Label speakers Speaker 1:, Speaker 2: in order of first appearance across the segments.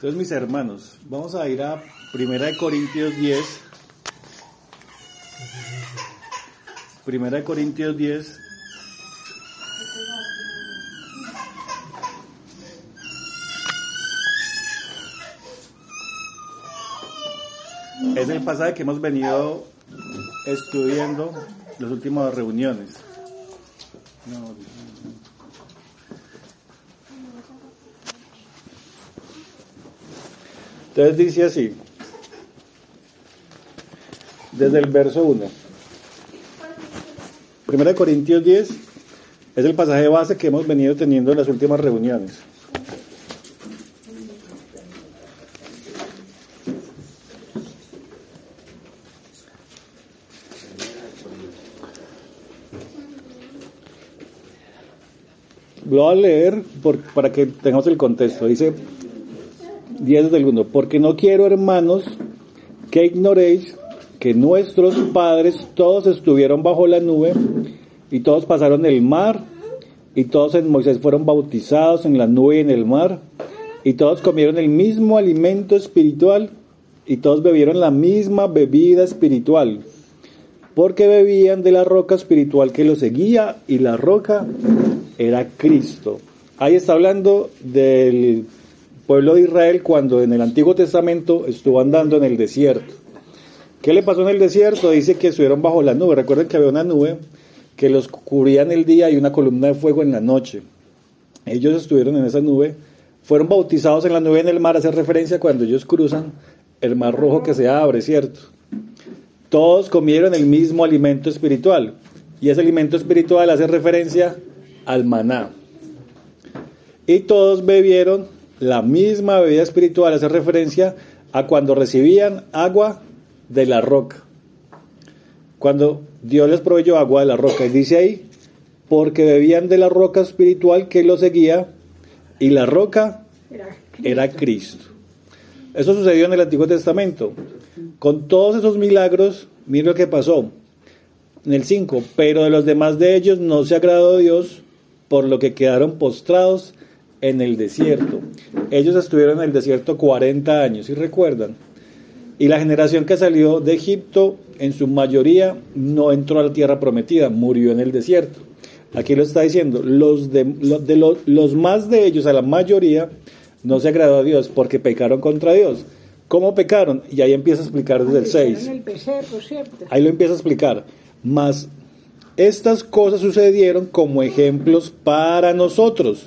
Speaker 1: Entonces, mis hermanos, vamos a ir a 1 Corintios 10. 1 Corintios 10. Es el pasaje que hemos venido estudiando en las últimas reuniones. Entonces dice así, desde el verso 1. 1 Corintios 10 es el pasaje base que hemos venido teniendo en las últimas reuniones. Lo voy a leer para que tengamos el contexto. Dice 10 desde el 1. Porque no quiero, hermanos, que ignoréis que nuestros padres todos estuvieron bajo la nube y todos pasaron el mar y todos en Moisés fueron bautizados en la nube y en el mar y todos comieron el mismo alimento espiritual y todos bebieron la misma bebida espiritual porque bebían de la roca espiritual que los seguía y la roca era Cristo. Ahí está hablando del pueblo de Israel cuando en el Antiguo Testamento estuvo andando en el desierto. ¿Qué le pasó en el desierto? Dice que estuvieron bajo la nube. Recuerden que había una nube que los cubría en el día y una columna de fuego en la noche. Ellos estuvieron en esa nube, fueron bautizados en la nube en el mar. Hace referencia cuando ellos cruzan el mar rojo que se abre, ¿cierto? Todos comieron el mismo alimento espiritual y ese alimento espiritual hace referencia al maná. Y todos bebieron la misma bebida espiritual, hace referencia a cuando recibían agua de la roca. Cuando Dios les proveyó agua de la roca, y dice ahí, porque bebían de la roca espiritual que los seguía, y la roca era Cristo. Eso sucedió en el Antiguo Testamento. Con todos esos milagros, miren lo que pasó. En el 5, pero de los demás de ellos no se agradó Dios, por lo que quedaron postrados en el desierto. Ellos estuvieron en el desierto 40 años, ¿sí recuerdan? Y la generación que salió de Egipto, en su mayoría, no entró a la tierra prometida, murió en el desierto. Aquí lo está diciendo, los más de ellos, a la mayoría, no se agradó a Dios porque pecaron contra Dios. ¿Cómo pecaron? Y ahí empieza a explicar desde el 6. Ahí lo empieza a explicar. Mas estas cosas sucedieron como ejemplos para nosotros,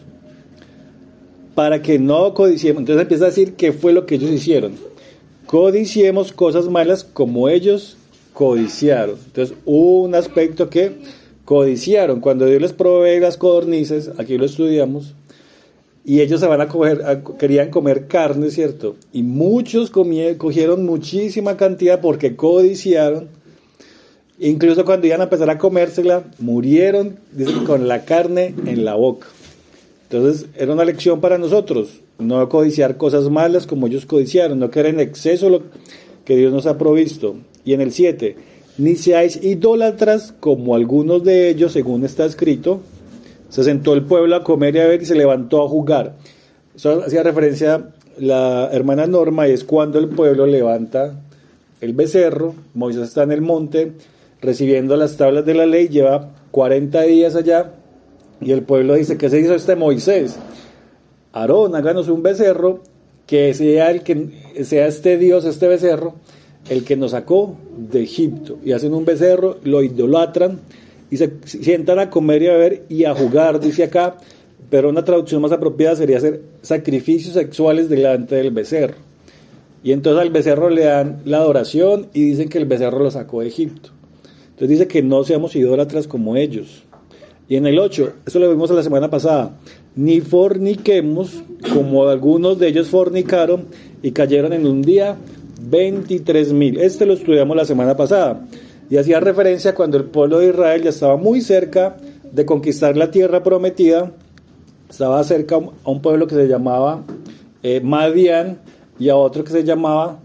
Speaker 1: para que no codiciemos. Entonces empieza a decir qué fue lo que ellos hicieron. Codiciemos cosas malas como ellos codiciaron. Entonces hubo un aspecto que codiciaron. Cuando Dios les provee las codornices, aquí lo estudiamos, y ellos se van a coger, querían comer carne, ¿cierto? Y muchos cogieron muchísima cantidad porque codiciaron. Incluso cuando iban a empezar a comérsela, murieron, dicen, con la carne en la boca. Entonces era una lección para nosotros, no codiciar cosas malas como ellos codiciaron, no querer en exceso lo que Dios nos ha provisto. Y en el 7, ni seáis idólatras como algunos de ellos, según está escrito, se sentó el pueblo a comer y a beber y se levantó a jugar. Eso hacía referencia la hermana Norma, y es cuando el pueblo levanta el becerro. Moisés está en el monte recibiendo las tablas de la ley, lleva 40 días allá, y el pueblo dice, ¿qué se hizo Moisés? Aarón, háganos un becerro, que sea este Dios, este becerro, el que nos sacó de Egipto. Y hacen un becerro, lo idolatran, y se sientan a comer y a beber y a jugar, dice acá, pero una traducción más apropiada sería hacer sacrificios sexuales delante del becerro. Y entonces al becerro le dan la adoración y dicen que el becerro lo sacó de Egipto. Entonces dice que no seamos idólatras como ellos. Y en el 8, eso lo vimos la semana pasada, ni forniquemos como algunos de ellos fornicaron y cayeron en un día 23,000. Este lo estudiamos la semana pasada y hacía referencia cuando el pueblo de Israel ya estaba muy cerca de conquistar la tierra prometida. Estaba cerca a un pueblo que se llamaba Madián y a otro que se llamaba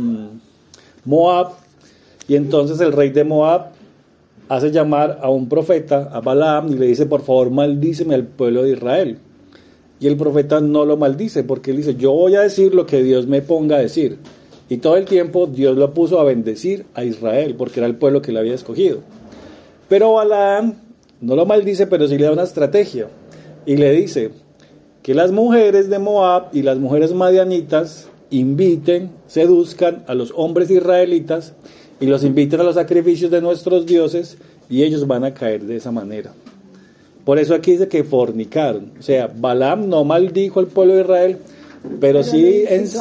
Speaker 1: Moab. Y entonces el rey de Moab hace llamar a un profeta, a Balaam, y le dice, por favor, maldíceme al pueblo de Israel. y el profeta no lo maldice, porque él dice, yo voy a decir lo que Dios me ponga a decir. Y todo el tiempo Dios lo puso a bendecir a Israel, porque era el pueblo que le había escogido. Pero Balaam no lo maldice, pero sí le da una estrategia. Y le dice que las mujeres de Moab y las mujeres madianitas inviten, seduzcan a los hombres israelitas y los inviten a los sacrificios de nuestros dioses, y ellos van a caer de esa manera. Por eso aquí dice que fornicaron. O sea, Balaam no maldijo al pueblo de Israel, pero sí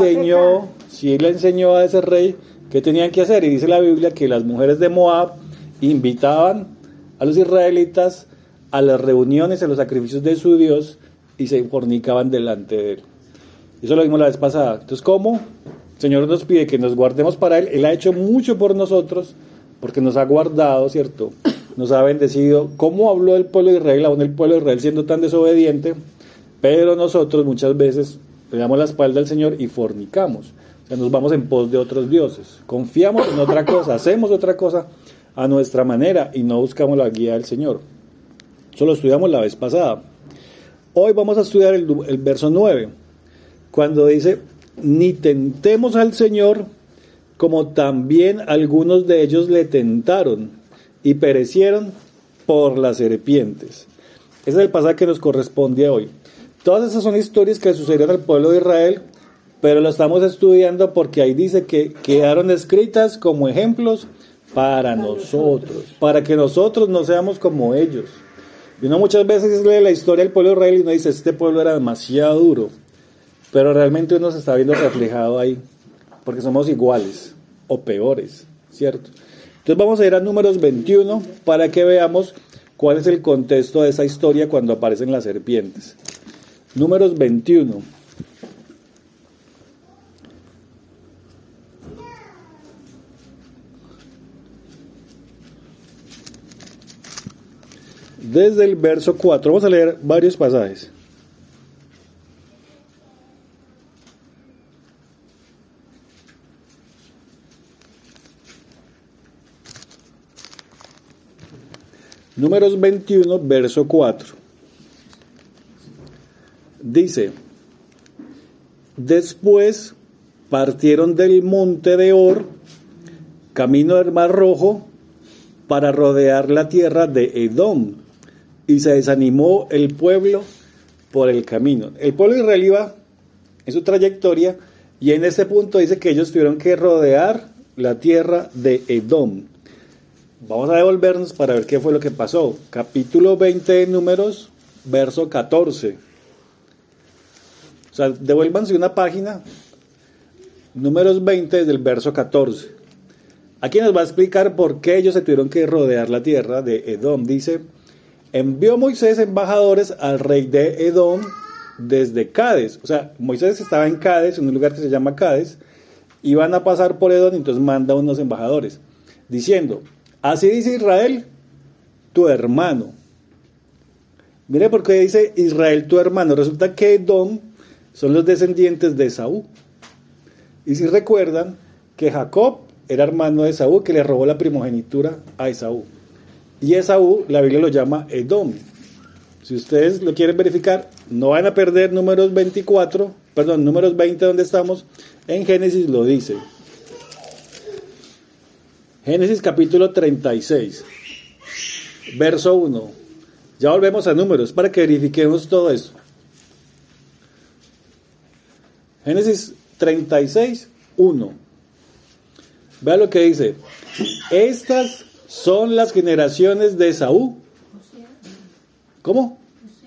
Speaker 1: le enseñó a ese rey qué tenían que hacer. Y dice la Biblia que las mujeres de Moab invitaban a los israelitas a las reuniones, a los sacrificios de su Dios, y se fornicaban delante de él. Eso lo vimos la vez pasada. Entonces, ¿cómo? El Señor nos pide que nos guardemos para Él. Él ha hecho mucho por nosotros, porque nos ha guardado, ¿cierto? Nos ha bendecido. ¿Cómo habló el pueblo de Israel, aún el pueblo de Israel siendo tan desobediente? Pero nosotros muchas veces le damos la espalda al Señor y fornicamos. O sea, nos vamos en pos de otros dioses. Confiamos en otra cosa, hacemos otra cosa a nuestra manera y no buscamos la guía del Señor. Eso lo estudiamos la vez pasada. Hoy vamos a estudiar el verso 9, cuando dice, ni tentemos al Señor, como también algunos de ellos le tentaron y perecieron por las serpientes. Ese es el pasaje que nos corresponde hoy. Todas esas son historias que sucedieron al pueblo de Israel, pero lo estamos estudiando porque ahí dice que quedaron escritas como ejemplos para nosotros, para que nosotros no seamos como ellos. Y uno muchas veces lee la historia del pueblo de Israel y uno dice, este pueblo era demasiado duro, pero realmente uno se está viendo reflejado ahí, porque somos iguales o peores, ¿cierto? Entonces vamos a ir a Números 21 para que veamos cuál es el contexto de esa historia cuando aparecen las serpientes. Números 21. Desde el verso 4, vamos a leer varios pasajes. Números 21, verso 4. Dice, después partieron del monte de Or, camino del Mar Rojo, para rodear la tierra de Edom, y se desanimó el pueblo por el camino. El pueblo de Israel iba en su trayectoria, y en este punto dice que ellos tuvieron que rodear la tierra de Edom. Vamos a devolvernos para ver qué fue lo que pasó. Capítulo 20 de Números, verso 14. O sea, devuélvanse una página, Números 20 del verso 14. Aquí nos va a explicar por qué ellos se tuvieron que rodear la tierra de Edom. Dice, envió Moisés embajadores al rey de Edom desde Cades. O sea, Moisés estaba en Cades, en un lugar que se llama Cades, y van a pasar por Edom, entonces manda unos embajadores, diciendo, así dice Israel, tu hermano. Mire por qué dice Israel, tu hermano. Resulta que Edom son los descendientes de Esaú. Y si recuerdan que Jacob era hermano de Esaú, que le robó la primogenitura a Esaú. Y Esaú, la Biblia lo llama Edom. Si ustedes lo quieren verificar, no van a perder Números 20, donde estamos. En Génesis lo dice. Génesis capítulo 36, verso 1. Ya volvemos a Números para que verifiquemos todo eso. Génesis 36, 1. Vea lo que dice. Estas son las generaciones de Esaú. ¿Cómo?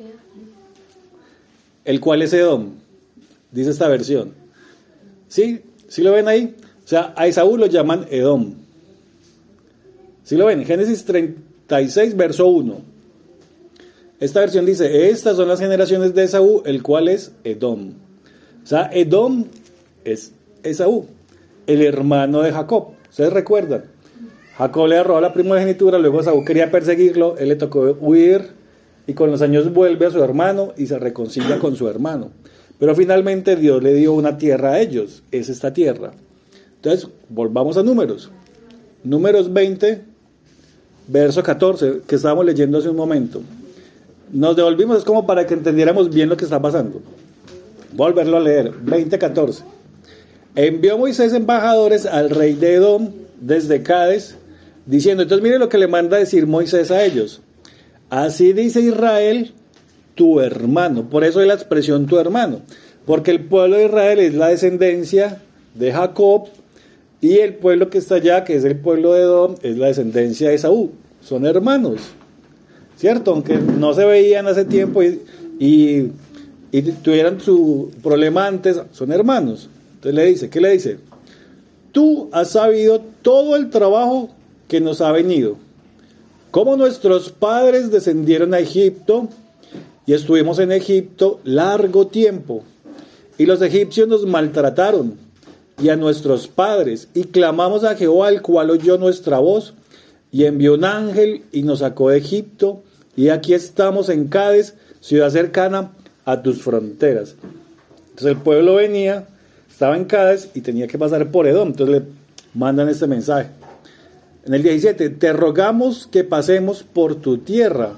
Speaker 1: El cual es Edom, dice esta versión. ¿Sí? ¿Sí lo ven ahí? O sea, a Esaú lo llaman Edom. ¿Sí lo ven? Génesis 36, verso 1. Esta versión dice, estas son las generaciones de Esaú, el cual es Edom. O sea, Edom es Esaú, el hermano de Jacob. ¿Ustedes recuerdan? Jacob le robó la primogenitura, luego Esaú quería perseguirlo, él le tocó huir y con los años vuelve a su hermano y se reconcilia con su hermano. Pero finalmente Dios le dio una tierra a ellos, es esta tierra. Entonces, volvamos a Números. Números 20, verso 14, que estábamos leyendo hace un momento. Nos devolvimos, es como para que entendiéramos bien lo que está pasando. Volverlo a leer, 20:14. Envió Moisés embajadores al rey de Edom desde Cades, diciendo, entonces mire lo que le manda a decir Moisés a ellos. Así dice Israel, tu hermano. Por eso es la expresión tu hermano. Porque el pueblo de Israel es la descendencia de Jacob y el pueblo que está allá, que es el pueblo de Edom, es la descendencia de Esaú. Son hermanos, ¿cierto? Aunque no se veían hace tiempo y tuvieran su problema antes, son hermanos. Entonces le dice, ¿qué le dice? Tú has sabido todo el trabajo que nos ha venido, cómo nuestros padres descendieron a Egipto y estuvimos en Egipto largo tiempo, y los egipcios nos maltrataron y a nuestros padres, y clamamos a Jehová, el cual oyó nuestra voz y envió un ángel y nos sacó de Egipto, y aquí estamos en Cades, ciudad cercana a tus fronteras. Entonces el pueblo venía, estaba en Cades y tenía que pasar por Edom. Entonces le mandan este mensaje. En el 17, te rogamos que pasemos por tu tierra.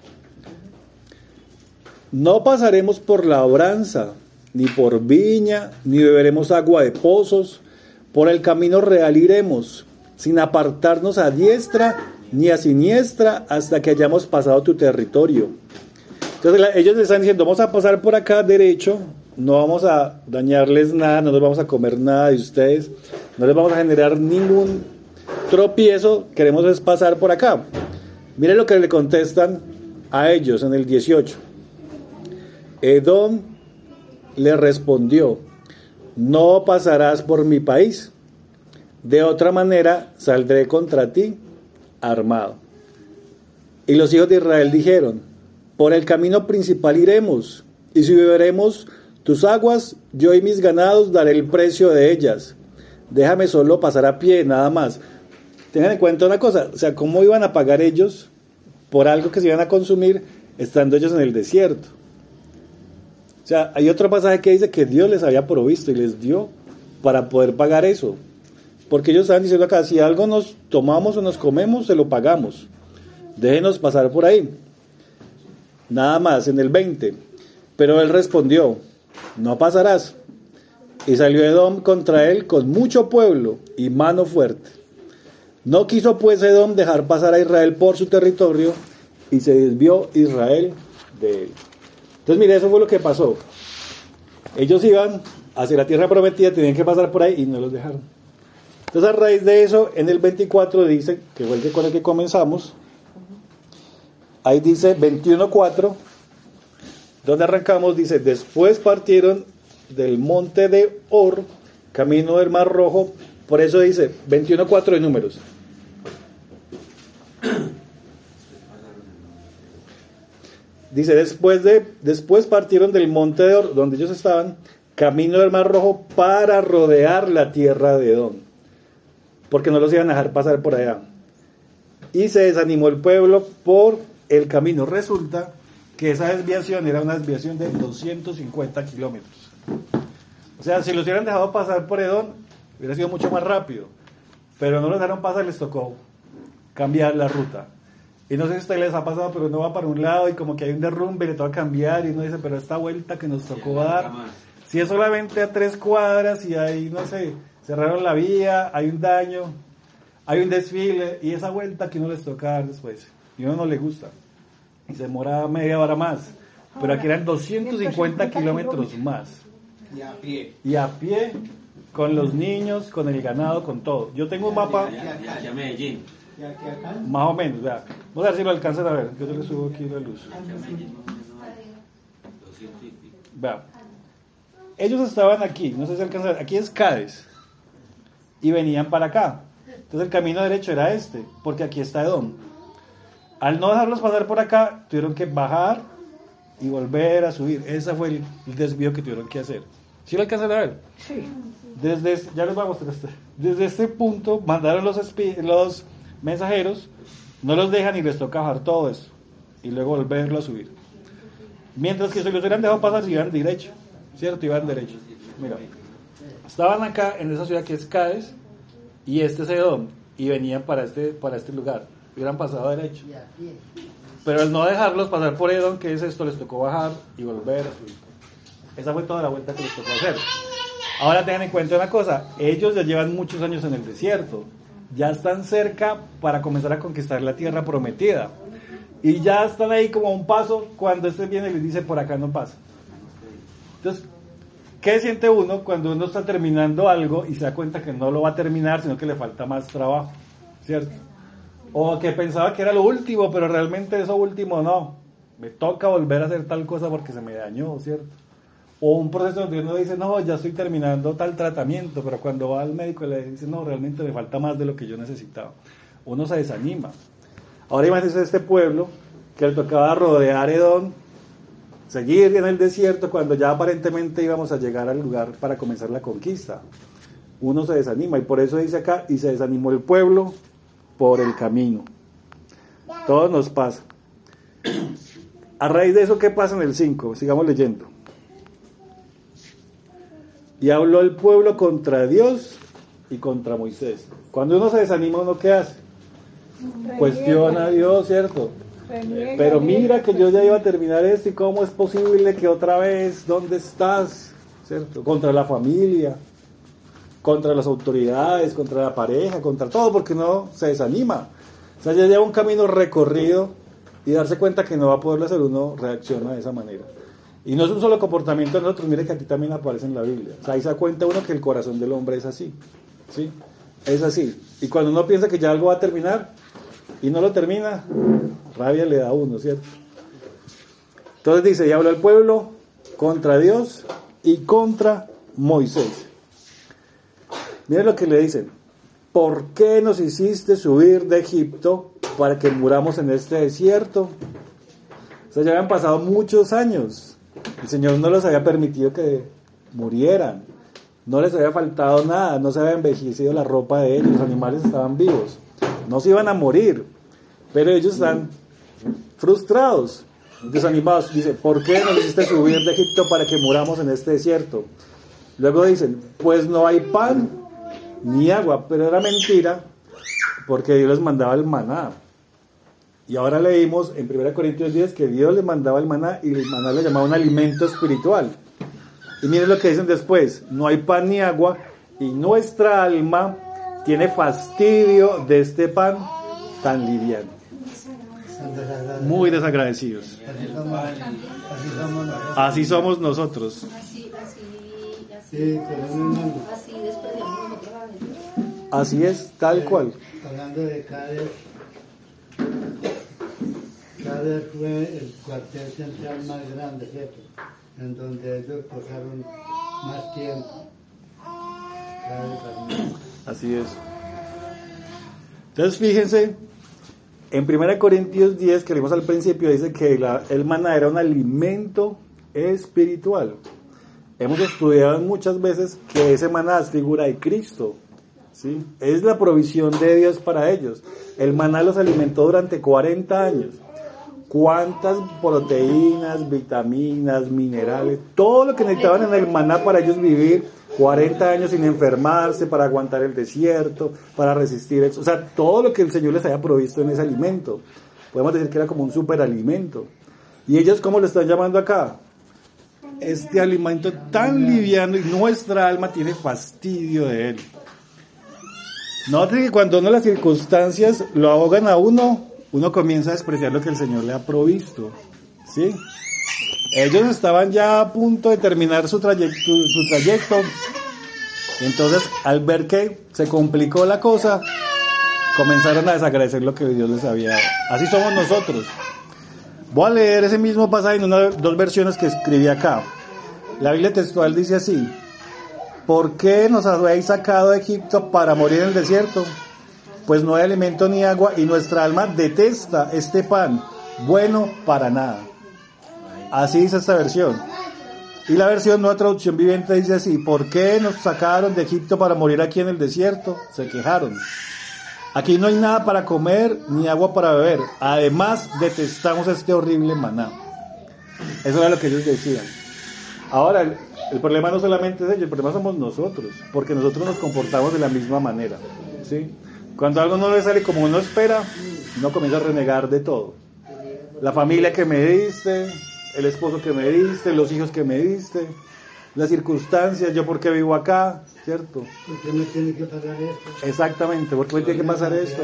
Speaker 1: No pasaremos por labranza, ni por viña, ni beberemos agua de pozos. Por el camino real iremos, sin apartarnos a diestra ni a siniestra, hasta que hayamos pasado tu territorio. Entonces ellos le están diciendo, vamos a pasar por acá derecho, no vamos a dañarles nada, no nos vamos a comer nada de ustedes, no les vamos a generar ningún tropiezo, queremos es pasar por acá. Miren lo que le contestan a ellos en el 18. Edom le respondió, no pasarás por mi país, de otra manera saldré contra ti armado. Y los hijos de Israel dijeron, por el camino principal iremos, y si beberemos tus aguas, yo y mis ganados daré el precio de ellas. Déjame solo pasar a pie, nada más. Tengan en cuenta una cosa, o sea, ¿cómo iban a pagar ellos por algo que se iban a consumir estando ellos en el desierto? O sea, hay otro pasaje que dice que Dios les había provisto y les dio para poder pagar eso. Porque ellos estaban diciendo acá, si algo nos tomamos o nos comemos, se lo pagamos. Déjenos pasar por ahí. Nada más, en el 20. Pero él respondió, no pasarás. Y salió Edom contra él con mucho pueblo y mano fuerte. No quiso pues Edom dejar pasar a Israel por su territorio, y se desvió Israel de él. Entonces mire, eso fue lo que pasó. Ellos iban hacia la tierra prometida, tenían que pasar por ahí y no los dejaron. Entonces a raíz de eso, en el 24 dice, que fue el que con el que comenzamos, ahí dice 21:4, donde arrancamos, dice, después partieron del monte de Or, camino del Mar Rojo, por eso dice 21:4 de Números. Dice, después partieron del monte de Or, donde ellos estaban, camino del Mar Rojo, para rodear la tierra de Edom, porque no los iban a dejar pasar por allá. Y se desanimó el pueblo por el camino. Resulta que esa desviación era una desviación de 250 kilómetros. O sea, si los hubieran dejado pasar por Edom, hubiera sido mucho más rápido. Pero no los dejaron pasar, les tocó cambiar la ruta. Y no sé si a ustedes les ha pasado, pero uno va para un lado y como que hay un derrumbe y le toca cambiar, y uno dice, pero esta vuelta que nos tocó dar, si es solamente a 3 cuadras y ahí, no sé, cerraron la vía, hay un daño, hay un desfile, y esa vuelta que uno les toca dar después, y a uno no le gusta, y se demora media hora más, pero aquí eran 250 kilómetros más. Y a pie, con los niños, con el ganado, con todo. Yo tengo un mapa...
Speaker 2: Ya Medellín.
Speaker 1: Más o menos, vea. Vamos a ver si lo alcanzan a ver. Yo le subo aquí la luz. Vea. Ellos estaban aquí, no sé si alcanzan a ver. Aquí es Cades. Y venían para acá. Entonces el camino derecho era este, porque aquí está Edom. Al no dejarlos pasar por acá, tuvieron que bajar y volver a subir. Ese fue el desvío que tuvieron que hacer. ¿Sí lo alcanzan a ver?
Speaker 3: Sí.
Speaker 1: Ya les voy a mostrar desde este punto mandaron los mensajeros, no los dejan y les toca bajar todo eso y luego volverlo a subir. Mientras que si los hubieran dejado pasar, iban derecho, ¿cierto? Iban derecho. Mira, estaban acá en esa ciudad que es Cades y este es Edom, y venían para este lugar, hubieran pasado derecho. Pero al no dejarlos pasar por Edom, ¿qué es esto? Les tocó bajar y volver. Esa fue toda la vuelta que les tocó hacer. Ahora tengan en cuenta una cosa, ellos ya llevan muchos años en el desierto, ya están cerca para comenzar a conquistar la tierra prometida. Y ya están ahí como a un paso cuando este viene y les dice, por acá no pasa. Entonces, ¿qué siente uno cuando uno está terminando algo y se da cuenta que no lo va a terminar, sino que le falta más trabajo? ¿Cierto? O que pensaba que era lo último, pero realmente eso último no. Me toca volver a hacer tal cosa porque se me dañó, ¿cierto? O un proceso donde uno dice, no, ya estoy terminando tal tratamiento, pero cuando va al médico le dice, no, realmente me falta más de lo que yo necesitaba. Uno se desanima. Ahora imagínense este pueblo que le tocaba rodear Edom, seguir en el desierto cuando ya aparentemente íbamos a llegar al lugar para comenzar la conquista. Uno se desanima y por eso dice acá, y se desanimó el pueblo por el camino. Todo nos pasa. A raíz de eso, ¿qué pasa en el 5? Sigamos leyendo. Y habló el pueblo contra Dios y contra Moisés. Cuando uno se desanima, ¿uno qué hace? Cuestiona a Dios, ¿cierto? Pero mira que yo ya iba a terminar esto y cómo es posible que otra vez, ¿dónde estás? ¿Cierto? Contra la familia, contra las autoridades, contra la pareja, contra todo, porque uno se desanima. O sea, ya lleva un camino recorrido y darse cuenta que no va a poderlo hacer, uno reacciona de esa manera. Y no es un solo comportamiento de nosotros, mire que aquí también aparece en la Biblia. O sea, ahí se da cuenta uno que el corazón del hombre es así, ¿sí? Es así. Y cuando uno piensa que ya algo va a terminar y no lo termina, rabia le da a uno, ¿cierto? Entonces dice, y habló el pueblo contra Dios y contra Moisés. Miren lo que le dicen. ¿Por qué nos hiciste subir de Egipto para que muramos en este desierto? O sea, ya habían pasado muchos años. El Señor no les había permitido que murieran. No les había faltado nada. No se había envejecido la ropa de ellos. Los animales estaban vivos. No se iban a morir. Pero ellos están frustrados, desanimados. Dice, ¿por qué nos hiciste subir de Egipto para que muramos en este desierto? Luego dicen, pues no hay pan ni agua. Pero era mentira, porque Dios les mandaba el maná. Y ahora leímos en 1 Corintios 10 que Dios les mandaba el maná y el maná le llamaba un alimento espiritual. Y miren lo que dicen después, no hay pan ni agua y nuestra alma tiene fastidio de este pan tan liviano. Muy desagradecidos. Así somos nosotros. Así es, tal cual.
Speaker 2: Hablando de Cádiz fue el cuartel central más grande, ¿cierto? En donde ellos pasaron más tiempo.
Speaker 1: Así es. Entonces fíjense, en 1 Corintios 10, que leímos al principio, dice que el maná era un alimento espiritual. Hemos estudiado muchas veces que ese maná es figura de Cristo, ¿sí? Es la provisión de Dios para ellos. El maná los alimentó durante 40 años. ¿Cuántas proteínas, vitaminas, minerales, todo lo que necesitaban en el maná para ellos vivir 40 años sin enfermarse, para aguantar el desierto, para resistir eso? O sea, todo lo que el Señor les haya provisto en ese alimento. Podemos decir que era como un superalimento. ¿Y ellos cómo lo están llamando acá? Este alimento tan liviano y nuestra alma tiene fastidio de él. Noten que cuando las circunstancias lo ahogan a uno comienza a despreciar lo que el Señor le ha provisto, ¿sí? Ellos estaban ya a punto de terminar su trayecto. Entonces, al ver que se complicó la cosa, comenzaron a desagradecer lo que Dios les había dado. Así somos nosotros. Voy a leer ese mismo pasaje en dos versiones que escribí acá. La Biblia textual dice así: ¿por qué nos habéis sacado de Egipto para morir en el desierto? Pues no hay alimento ni agua y nuestra alma detesta este pan, bueno para nada. Así dice esta versión. Y la versión Nueva Traducción Viviente dice así: ¿por qué nos sacaron de Egipto para morir aquí en el desierto? Se quejaron. Aquí no hay nada para comer ni agua para beber. Además, detestamos este horrible maná. Eso era lo que ellos decían. Ahora, el problema no solamente es ellos, el problema somos nosotros, porque nosotros nos comportamos de la misma manera, ¿sí? Cuando algo no le sale como uno espera, uno comienza a renegar de todo. la familia que me diste, el esposo que me diste, los hijos que me diste, las circunstancias, yo por qué vivo acá, ¿cierto?
Speaker 2: ¿Por qué me tiene que pasar esto?
Speaker 1: Exactamente, ¿por qué me tiene que pasar esto?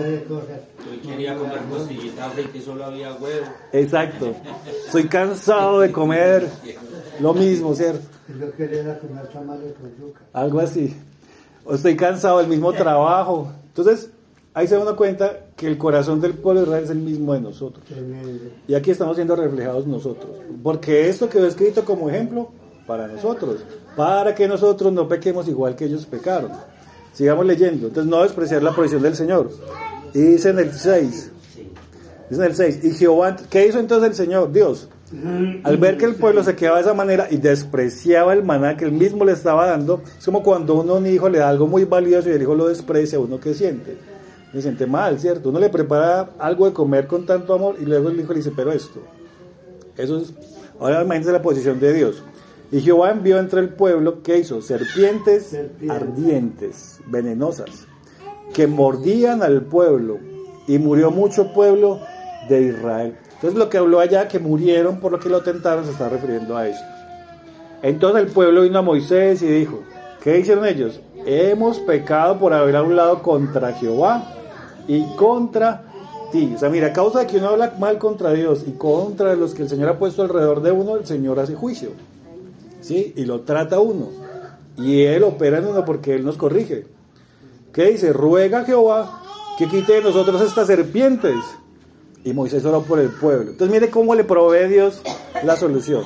Speaker 3: Yo quería comer costillitas fritas y solo había huevo.
Speaker 1: Exacto, soy cansado de comer lo mismo, ¿cierto?
Speaker 2: Yo quería comer tamales con yuca.
Speaker 1: Algo así. O estoy cansado del mismo trabajo. Entonces, ahí se da uno cuenta que el corazón del pueblo de Israel es el mismo de nosotros.
Speaker 2: Tremendo.
Speaker 1: Y aquí estamos siendo reflejados nosotros. Porque esto quedó escrito como ejemplo para nosotros. Para que nosotros no pequemos igual que ellos pecaron. Sigamos leyendo. Entonces, no despreciar la provisión del Señor. Y dice en el 6. Dice en el 6. Y Jehová, ¿qué hizo entonces el Señor? Dios. Al ver que el pueblo se quedaba de esa manera y despreciaba el maná que él mismo le estaba dando, es como cuando uno a un hijo le da algo muy valioso y el hijo lo desprecia, uno que siente, se siente mal, ¿cierto? Uno le prepara algo de comer con tanto amor y luego el hijo le dice, pero esto, eso es, ahora imagínense la posición de Dios. Y Jehová envió entre el pueblo, ¿qué hizo? Serpientes ardientes, venenosas, que mordían al pueblo, y murió mucho pueblo de Israel. Entonces lo que habló allá, que murieron por lo que lo tentaron, se está refiriendo a esto. Entonces el pueblo vino a Moisés y dijo, ¿qué hicieron ellos? Hemos pecado por haber hablado contra Jehová y contra ti. O sea, mira, a causa de que uno habla mal contra Dios y contra los que el Señor ha puesto alrededor de uno, el Señor hace juicio, ¿sí? Y lo trata a uno. Y Él opera en uno porque Él nos corrige. ¿Qué dice? Ruega a Jehová que quite de nosotros estas serpientes. Y Moisés oró por el pueblo. Entonces mire cómo le provee Dios la solución.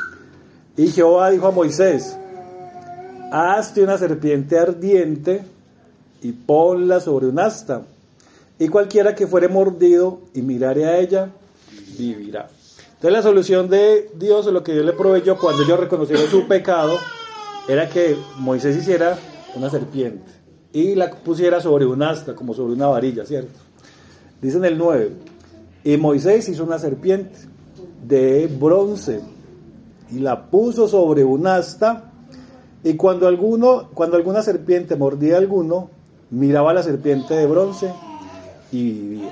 Speaker 1: Y Jehová dijo a Moisés, hazte una serpiente ardiente y ponla sobre un asta. Y cualquiera que fuere mordido y mirare a ella, vivirá. Entonces la solución de Dios, o lo que Dios le proveyó cuando ellos reconocieron su pecado, era que Moisés hiciera una serpiente y la pusiera sobre un asta, como sobre una varilla, ¿cierto? Dice en el 9, y Moisés hizo una serpiente de bronce y la puso sobre un asta, y cuando alguna serpiente mordía a alguno, miraba a la serpiente de bronce y vivía.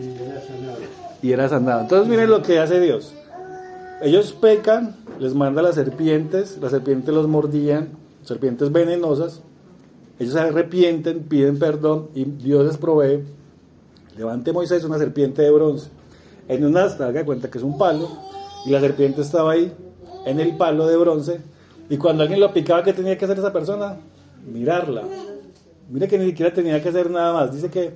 Speaker 1: Y era sanado. Entonces miren lo que hace Dios. Ellos pecan, les manda las serpientes los mordían, serpientes venenosas, ellos se arrepienten, piden perdón y Dios les provee. Levante Moisés una serpiente de bronce en un asta, haga cuenta que es un palo, y la serpiente estaba ahí en el palo de bronce, y cuando alguien lo picaba, ¿qué tenía que hacer esa persona? Mirarla. Mira que ni siquiera tenía que hacer nada más. Dice que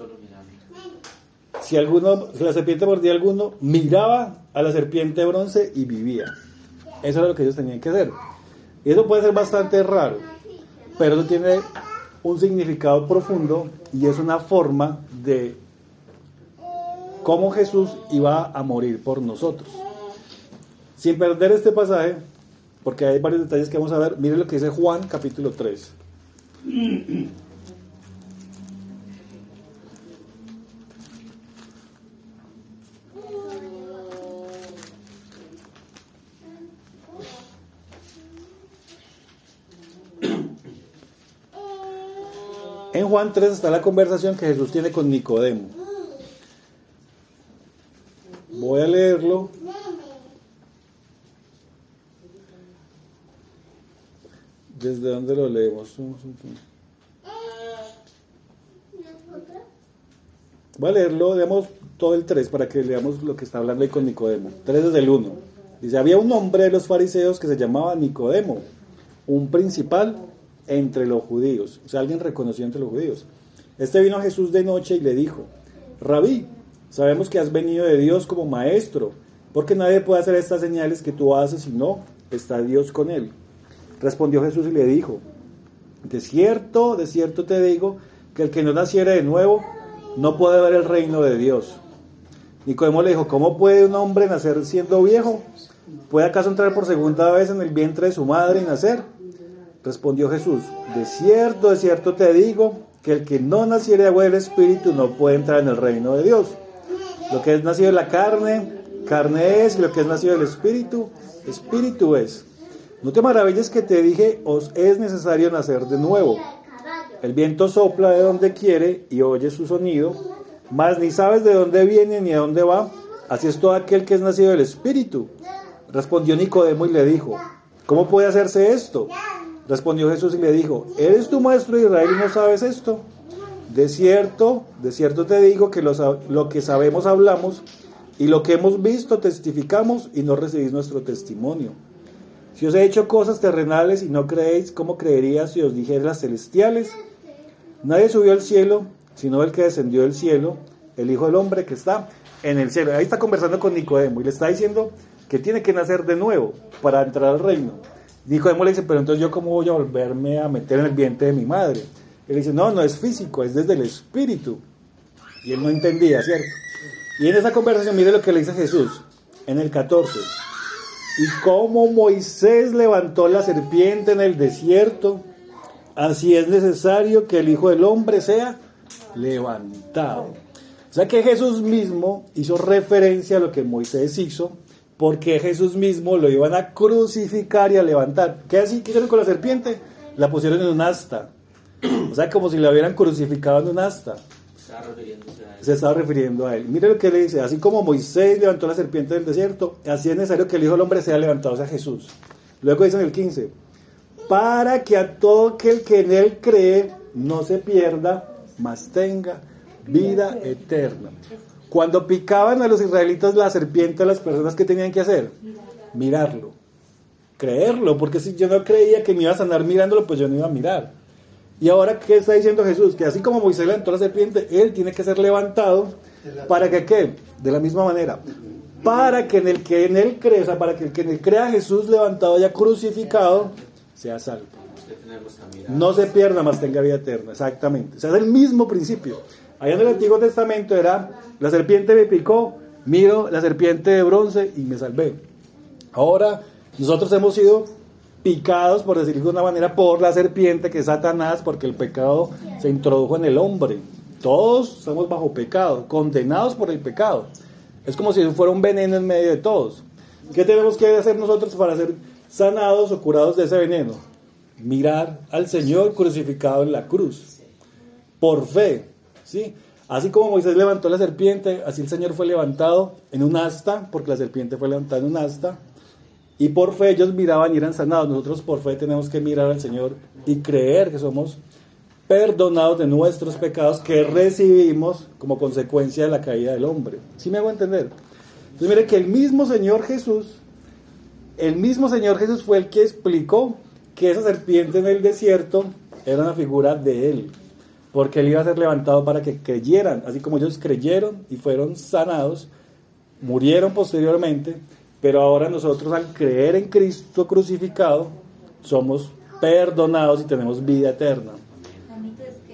Speaker 1: si la serpiente mordía a alguno, miraba a la serpiente de bronce y vivía. Eso era lo que ellos tenían que hacer. Y eso puede ser bastante raro, pero eso tiene un significado profundo y es una forma de cómo Jesús iba a morir por nosotros. Sin perder este pasaje, porque hay varios detalles que vamos a ver, miren lo que dice Juan capítulo 3. En Juan 3 está la conversación que Jesús tiene con Nicodemo. Voy a leerlo. ¿Desde dónde lo leemos? Voy a leerlo, leemos todo el 3 para que leamos lo que está hablando ahí con Nicodemo. 3 desde el 1. Dice, había un hombre de los fariseos que se llamaba Nicodemo, un principal entre los judíos, o sea, alguien reconocido entre los judíos. Este vino a Jesús de noche y le dijo, Rabí, sabemos que has venido de Dios como maestro, porque nadie puede hacer estas señales que tú haces si no está Dios con él. Respondió Jesús y le dijo, de cierto te digo, que el que no naciere de nuevo no puede ver el reino de Dios. Nicodemo le dijo, ¿cómo puede un hombre nacer siendo viejo? ¿Puede acaso entrar por segunda vez en el vientre de su madre y nacer? Respondió Jesús, de cierto te digo, que el que no naciere de agua del Espíritu no puede entrar en el reino de Dios. Lo que es nacido de la carne, carne es, y lo que es nacido del Espíritu, Espíritu es. No te maravilles que te dije, os es necesario nacer de nuevo. El viento sopla de donde quiere y oye su sonido, mas ni sabes de dónde viene ni a dónde va. Así es todo aquel que es nacido del Espíritu. Respondió Nicodemo y le dijo, ¿cómo puede hacerse esto? Respondió Jesús y le dijo, ¿eres tú maestro de Israel y no sabes esto? De cierto te digo que lo que sabemos hablamos y lo que hemos visto testificamos y no recibís nuestro testimonio. Si os he hecho cosas terrenales y no creéis, ¿cómo creería si os dijera las celestiales? Nadie subió al cielo, sino el que descendió del cielo, el Hijo del Hombre que está en el cielo. Ahí está conversando con Nicodemo y le está diciendo que tiene que nacer de nuevo para entrar al reino. Nicodemo le dice, pero entonces yo cómo voy a volverme a meter en el vientre de mi madre. Él dice, no es físico, es desde el Espíritu. Y él no entendía, ¿cierto? Y en esa conversación, mire lo que le dice Jesús, en el 14. Y como Moisés levantó la serpiente en el desierto, así es necesario que el Hijo del Hombre sea levantado. O sea que Jesús mismo hizo referencia a lo que Moisés hizo, porque Jesús mismo lo iban a crucificar y a levantar. ¿Qué hicieron con la serpiente? La pusieron en un asta. O sea, como si la hubieran crucificado en un asta. Se estaba refiriendo a él. Mire lo que le dice, así como Moisés levantó la serpiente del desierto, así es necesario que el Hijo del Hombre sea levantado, o sea, Jesús. Luego dice en el 15, para que a todo aquel que en él cree no se pierda, mas tenga vida eterna. Cuando picaban a los israelitas la serpiente, las personas que tenían que hacer, mirarlo, creerlo, porque si yo no creía que me iba a sanar mirándolo, pues yo no iba a mirar. Y ahora, ¿qué está diciendo Jesús? Que así como Moisés levantó la serpiente, él tiene que ser levantado, ¿para que qué? De la misma manera, para que el que en él cree, o sea, para que el que en él crea a Jesús levantado ya crucificado, sea salvo. No se pierda, mas tenga vida eterna, exactamente. O sea, es el mismo principio. Allá en el Antiguo Testamento era, la serpiente me picó, miro la serpiente de bronce y me salvé. Ahora, nosotros hemos sido picados, por decirlo de una manera, por la serpiente que es Satanás, porque el pecado se introdujo en el hombre. Todos estamos bajo pecado, condenados por el pecado. Es como si fuera un veneno en medio de todos. ¿Qué tenemos que hacer nosotros para ser sanados o curados de ese veneno? Mirar al Señor crucificado en la cruz, por fe, ¿sí? Así como Moisés levantó la serpiente, así el Señor fue levantado en un asta, porque la serpiente fue levantada en un asta, y por fe ellos miraban y eran sanados. Nosotros por fe tenemos que mirar al Señor y creer que somos perdonados de nuestros pecados que recibimos como consecuencia de la caída del hombre. ¿Sí me hago entender? Entonces mire que el mismo Señor Jesús fue el que explicó que esa serpiente en el desierto era una figura de él, porque él iba a ser levantado para que creyeran, así como ellos creyeron y fueron sanados, murieron posteriormente, pero ahora nosotros al creer en Cristo crucificado somos perdonados y tenemos vida eterna.
Speaker 4: Amito, es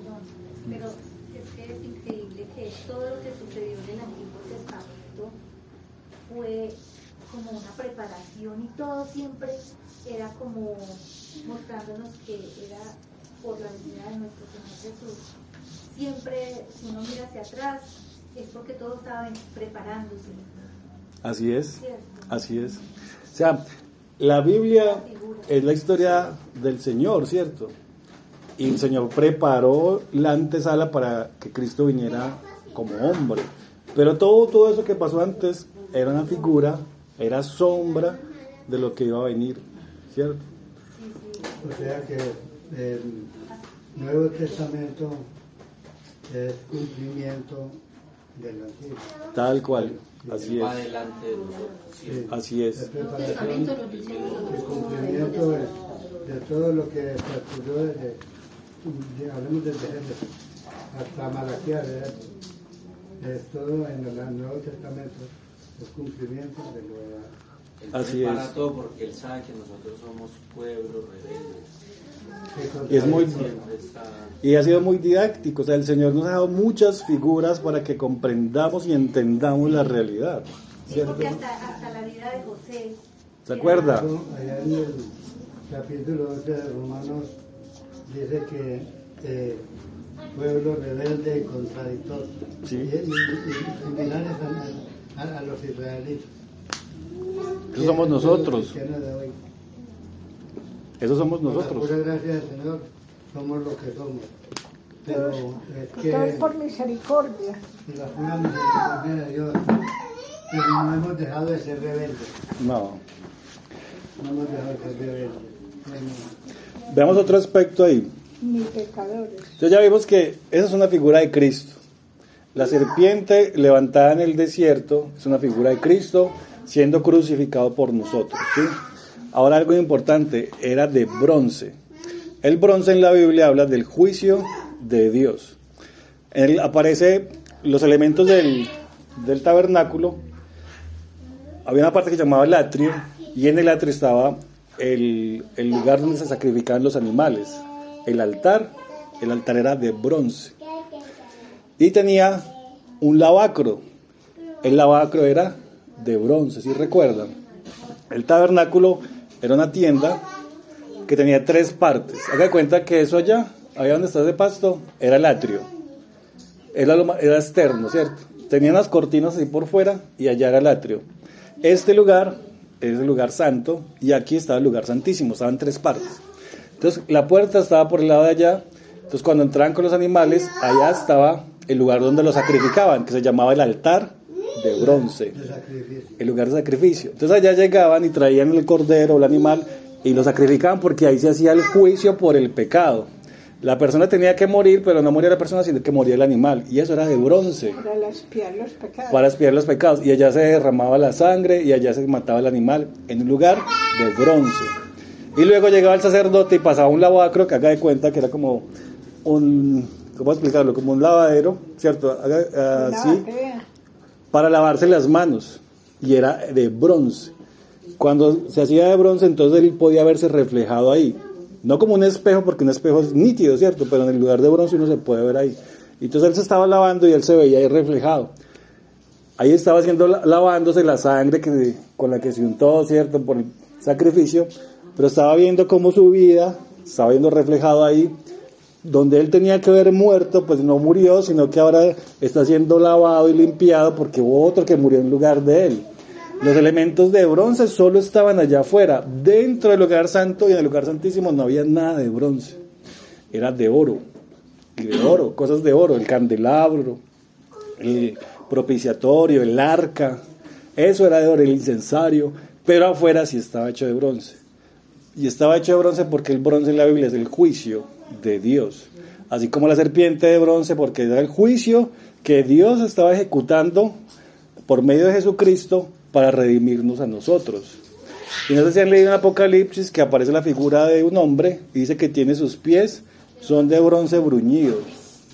Speaker 4: que es increíble que todo lo que sucedió en el Antiguo Testamento fue como una preparación y todo siempre era como mostrándonos que era por la vida de nuestro Señor Jesús. Siempre, si uno mira hacia atrás, es porque todos estaban preparándose.
Speaker 1: Así es,
Speaker 4: ¿Cierto?
Speaker 1: así es. O sea, la Biblia es la historia del Señor, ¿cierto? Y el Señor preparó la antesala para que Cristo viniera como hombre. Pero todo eso que pasó antes era una figura, era sombra de lo que iba a venir, ¿cierto?
Speaker 2: O sea que el Nuevo Testamento es cumplimiento del Antiguo.
Speaker 1: Tal cual, así es.
Speaker 3: Va adelante de nosotros.
Speaker 2: Sí.
Speaker 1: Así es.
Speaker 2: El cumplimiento de todo lo que transcurrió hablemos desde Génesis hasta Malaquías, es todo en el Nuevo Testamento, es cumplimiento de lo de...
Speaker 3: Él
Speaker 1: Así
Speaker 3: prepara
Speaker 1: es.
Speaker 3: todo porque Él sabe que nosotros somos pueblos rebeldes.
Speaker 1: Y es muy,
Speaker 3: Siempre está...
Speaker 1: y ha sido muy didáctico, o sea, el Señor nos ha dado muchas figuras para que comprendamos y entendamos la realidad,
Speaker 4: Sí,
Speaker 1: ¿cierto?
Speaker 4: porque hasta la vida de José.
Speaker 1: ¿Se acuerda?
Speaker 2: Allá en el capítulo 11 de Romanos dice que pueblo rebelde y contradictor,
Speaker 1: Sí.
Speaker 2: y similares a los israelitas.
Speaker 1: Eso somos nosotros.
Speaker 2: Los cristianos de hoy.
Speaker 1: Eso somos
Speaker 2: Por la
Speaker 1: nosotros.
Speaker 2: pura gracia del Señor somos lo que somos. Pero es
Speaker 5: Todo es
Speaker 2: que
Speaker 5: por misericordia.
Speaker 2: la pura misericordia de Dios Pero no hemos dejado de ser rebeldes.
Speaker 1: No.
Speaker 2: No hemos dejado de ser rebeldes.
Speaker 1: Veamos otro aspecto ahí.
Speaker 5: Ni pecadores.
Speaker 1: Entonces ya vimos que esa es una figura de Cristo. La serpiente levantada en el desierto es una figura de Cristo siendo crucificado por nosotros, ¿sí? Ahora algo importante, era de bronce. El bronce en la Biblia habla del juicio de Dios. Aparece los elementos del tabernáculo. Había una parte que se llamaba el atrio, y en el atrio estaba el lugar donde se sacrificaban los animales. El altar era de bronce. Y tenía un lavacro. El lavacro era de bronce, si recuerdan. El tabernáculo era una tienda que tenía 3 partes. Haga de cuenta que eso allá donde está ese pasto, era el atrio. Era externo, ¿cierto? Tenía unas cortinas así por fuera y allá era el atrio. Este lugar es el lugar santo y aquí estaba el lugar santísimo, estaban 3 partes. Entonces la puerta estaba por el lado de allá. Entonces cuando entraban con los animales, allá estaba el lugar donde los sacrificaban, que se llamaba el altar de bronce, el lugar de sacrificio. Entonces allá llegaban y traían el cordero o el animal y lo sacrificaban, porque ahí se hacía el juicio por el pecado. La persona tenía que morir, pero no moría la persona, sino que moría el animal, y eso era de bronce.
Speaker 5: Para expiar los pecados.
Speaker 1: Para expiar los pecados, y allá se derramaba la sangre y allá se mataba el animal en un lugar de bronce. Y luego llegaba el sacerdote y pasaba un lavacro, que haga de cuenta que era como un, ¿cómo explicarlo? Como un lavadero, ¿cierto? Así, para lavarse las manos, y era de bronce. Cuando se hacía de bronce, entonces él podía verse reflejado ahí. No como un espejo, porque un espejo es nítido, ¿cierto? Pero en el lugar de bronce uno se puede ver ahí. Entonces él se estaba lavando y él se veía ahí reflejado. Ahí estaba lavándose la sangre con la que se untó, ¿cierto? Por el sacrificio. Pero estaba viendo cómo su vida, estaba viendo reflejado ahí. Donde él tenía que haber muerto, pues no murió, sino que ahora está siendo lavado y limpiado porque hubo otro que murió en lugar de él. Los elementos de bronce solo estaban allá afuera. Dentro del lugar santo y en el lugar santísimo no había nada de bronce. Era de oro. Y de oro, cosas de oro. El candelabro, el propiciatorio, el arca. Eso era de oro, el incensario. Pero afuera sí estaba hecho de bronce. Y estaba hecho de bronce porque el bronce en la Biblia es el juicio de Dios. Así como la serpiente de bronce, porque era el juicio que Dios estaba ejecutando por medio de Jesucristo para redimirnos a nosotros. Y no sé si han leído en Apocalipsis que aparece la figura de un hombre y dice que tiene sus pies, son de bronce bruñidos,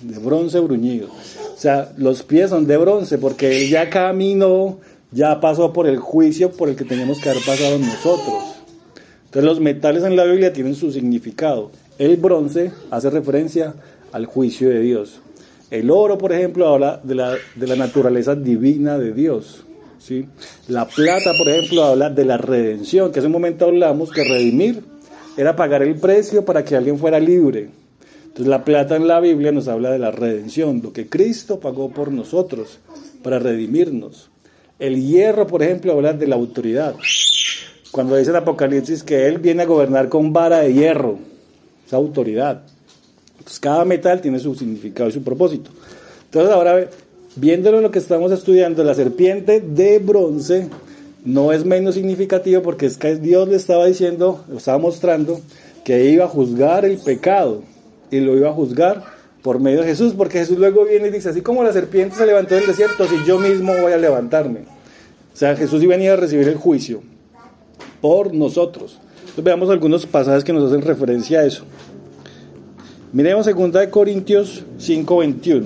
Speaker 1: O sea, los pies son de bronce porque él ya caminó, ya pasó por el juicio por el que teníamos que haber pasado nosotros. Entonces los metales en la Biblia tienen su significado. El bronce hace referencia al juicio de Dios. El oro, por ejemplo, habla de la naturaleza divina de Dios. ¿Sí? La plata, por ejemplo, habla de la redención, que hace un momento hablamos que redimir era pagar el precio para que alguien fuera libre. Entonces la plata en la Biblia nos habla de la redención, lo que Cristo pagó por nosotros para redimirnos. El hierro, por ejemplo, habla de la autoridad. Cuando dice en Apocalipsis que Él viene a gobernar con vara de hierro, esa autoridad. Entonces cada metal tiene su significado y su propósito. Entonces ahora, viéndolo lo que estamos estudiando, la serpiente de bronce no es menos significativo porque es que Dios le estaba diciendo, lo estaba mostrando, que iba a juzgar el pecado y lo iba a juzgar por medio de Jesús, porque Jesús luego viene y dice, así como la serpiente se levantó del desierto, así yo mismo voy a levantarme. O sea, Jesús iba a venir a recibir el juicio por nosotros. Entonces veamos algunos pasajes que nos hacen referencia a eso. Miremos 2 Corintios 5:21.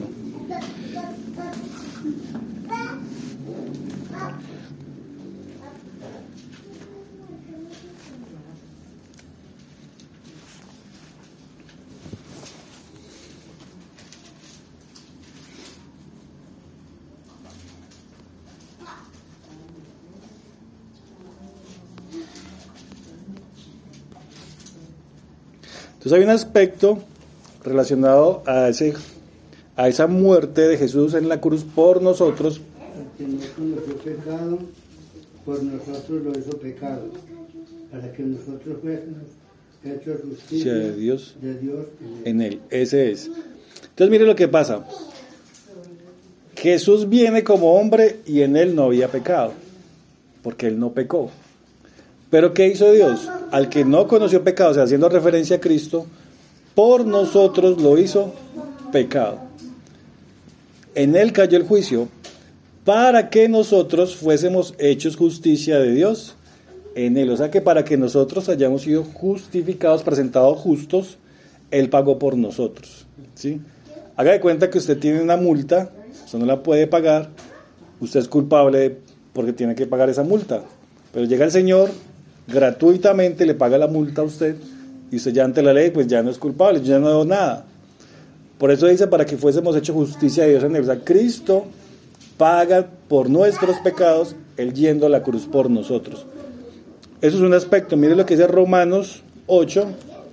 Speaker 1: Entonces hay un aspecto relacionado a esa muerte de Jesús en la cruz por nosotros.
Speaker 2: Que no conoció pecado, por nosotros lo hizo pecado, para que nosotros fuésemos hechos justicia
Speaker 1: de Dios
Speaker 2: en
Speaker 1: él. Ese es. Entonces mire lo que pasa. Jesús viene como hombre y en él no había pecado, porque él no pecó. Pero ¿qué hizo Dios? Al que no conoció pecado, o sea, haciendo referencia a Cristo, por nosotros lo hizo pecado. En él cayó el juicio, para que nosotros fuésemos hechos justicia de Dios en él. O sea que para que nosotros hayamos sido justificados, presentados justos, él pagó por nosotros, ¿sí? Haga de cuenta que usted tiene una multa, usted no la puede pagar, usted es culpable porque tiene que pagar esa multa. Pero llega el Señor, gratuitamente le paga la multa a usted, y usted ya ante la ley, pues ya no es culpable, yo ya no debo nada. Por eso dice, para que fuésemos hechos justicia de Dios en él. O sea, Cristo paga por nuestros pecados, él yendo a la cruz por nosotros. Eso es un aspecto. Mire lo que dice Romanos 8.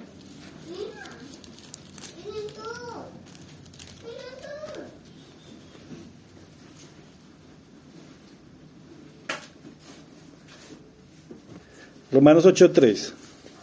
Speaker 1: Romanos 8:3.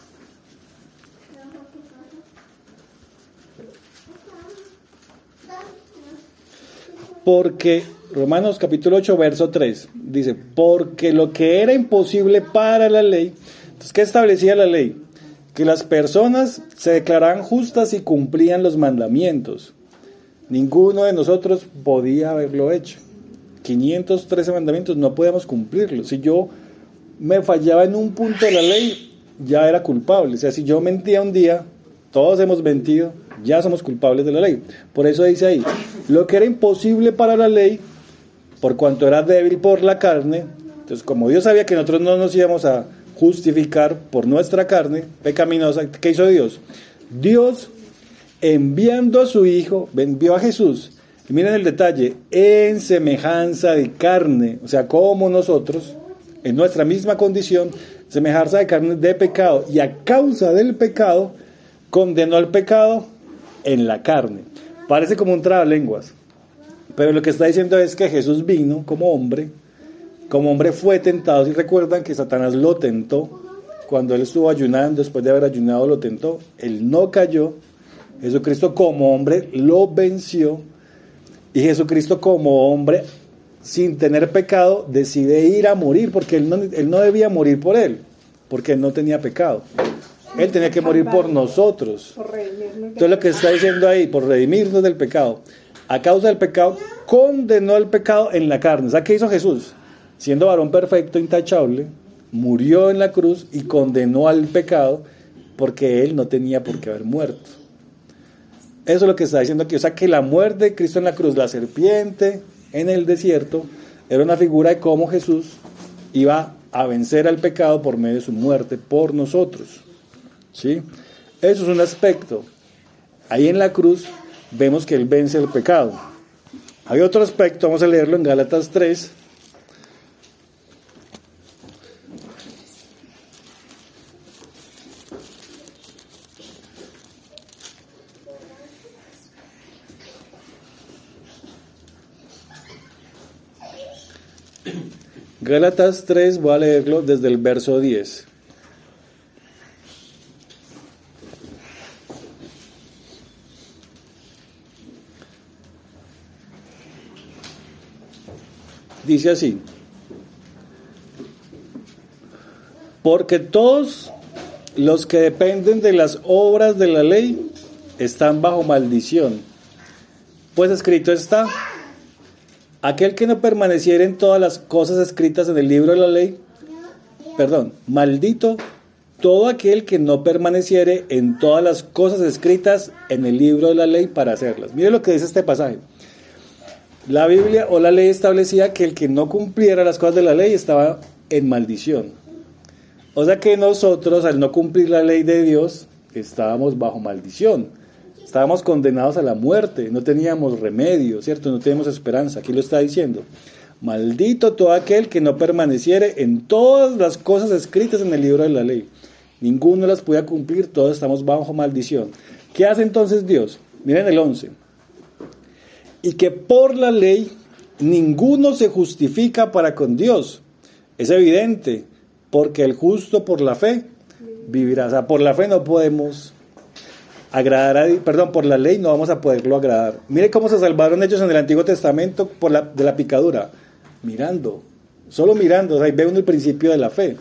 Speaker 1: Porque, Romanos capítulo 8, verso 3, dice, porque lo que era imposible para la ley, entonces, ¿qué establecía la ley? Que las personas se declaraban justas y cumplían los mandamientos. Ninguno de nosotros podía haberlo hecho. 513 mandamientos no podíamos cumplirlos. Si yo me fallaba en un punto de la ley, ya era culpable. O sea, si yo mentía un día, todos hemos mentido, ya somos culpables de la ley. Por eso dice ahí, lo que era imposible para la ley, por cuanto era débil por la carne, entonces como Dios sabía que nosotros no nos íbamos a justificar por nuestra carne pecaminosa, ¿qué hizo Dios? Dios, enviando a su Hijo, envió a Jesús, y miren el detalle, en semejanza de carne, o sea, como nosotros, en nuestra misma condición, semejanza de carne de pecado, y a causa del pecado, condenó al pecado en la carne. Parece como un trabalenguas, pero lo que está diciendo es que Jesús vino como hombre fue tentado. Si recuerdan que Satanás lo tentó, cuando él estuvo ayunando, después de haber ayunado lo tentó, él no cayó, Jesucristo como hombre lo venció, y Jesucristo como hombre, sin tener pecado, decide ir a morir, porque él no debía morir por él, porque él no tenía pecado. Él tenía que morir por nosotros. Entonces lo que está diciendo ahí, por redimirnos del pecado. A causa del pecado, condenó el pecado en la carne. O sea, ¿qué hizo Jesús? Siendo varón perfecto, intachable, murió en la cruz y condenó al pecado porque él no tenía por qué haber muerto. Eso es lo que está diciendo aquí. O sea, que la muerte de Cristo en la cruz, la serpiente en el desierto, era una figura de cómo Jesús iba a vencer al pecado por medio de su muerte por nosotros. ¿Sí? Eso es un aspecto. Ahí en la cruz vemos que él vence el pecado. Hay otro aspecto, vamos a leerlo en Gálatas 3. Gálatas 3, voy a leerlo desde el verso 10. Dice así: porque todos los que dependen de las obras de la ley están bajo maldición. Pues escrito está: aquel que no permaneciere en todas las cosas escritas en el libro de la ley, maldito todo aquel que no permaneciere en todas las cosas escritas en el libro de la ley para hacerlas. Mire lo que dice este pasaje. La Biblia o la ley establecía que el que no cumpliera las cosas de la ley estaba en maldición. O sea que nosotros, al no cumplir la ley de Dios, estábamos bajo maldición. Estábamos condenados a la muerte, no teníamos remedio, ¿cierto? No teníamos esperanza. Aquí lo está diciendo: maldito todo aquel que no permaneciere en todas las cosas escritas en el libro de la ley. Ninguno las podía cumplir, todos estamos bajo maldición. ¿Qué hace entonces Dios? Miren el 11. Y que por la ley ninguno se justifica para con Dios. Es evidente, porque el justo por la fe vivirá. O sea, por la fe no podemos por la ley no vamos a poderlo agradar. Mire cómo se salvaron ellos en el Antiguo Testamento de la picadura, solo mirando, o sea, ahí ve uno el principio de la fe.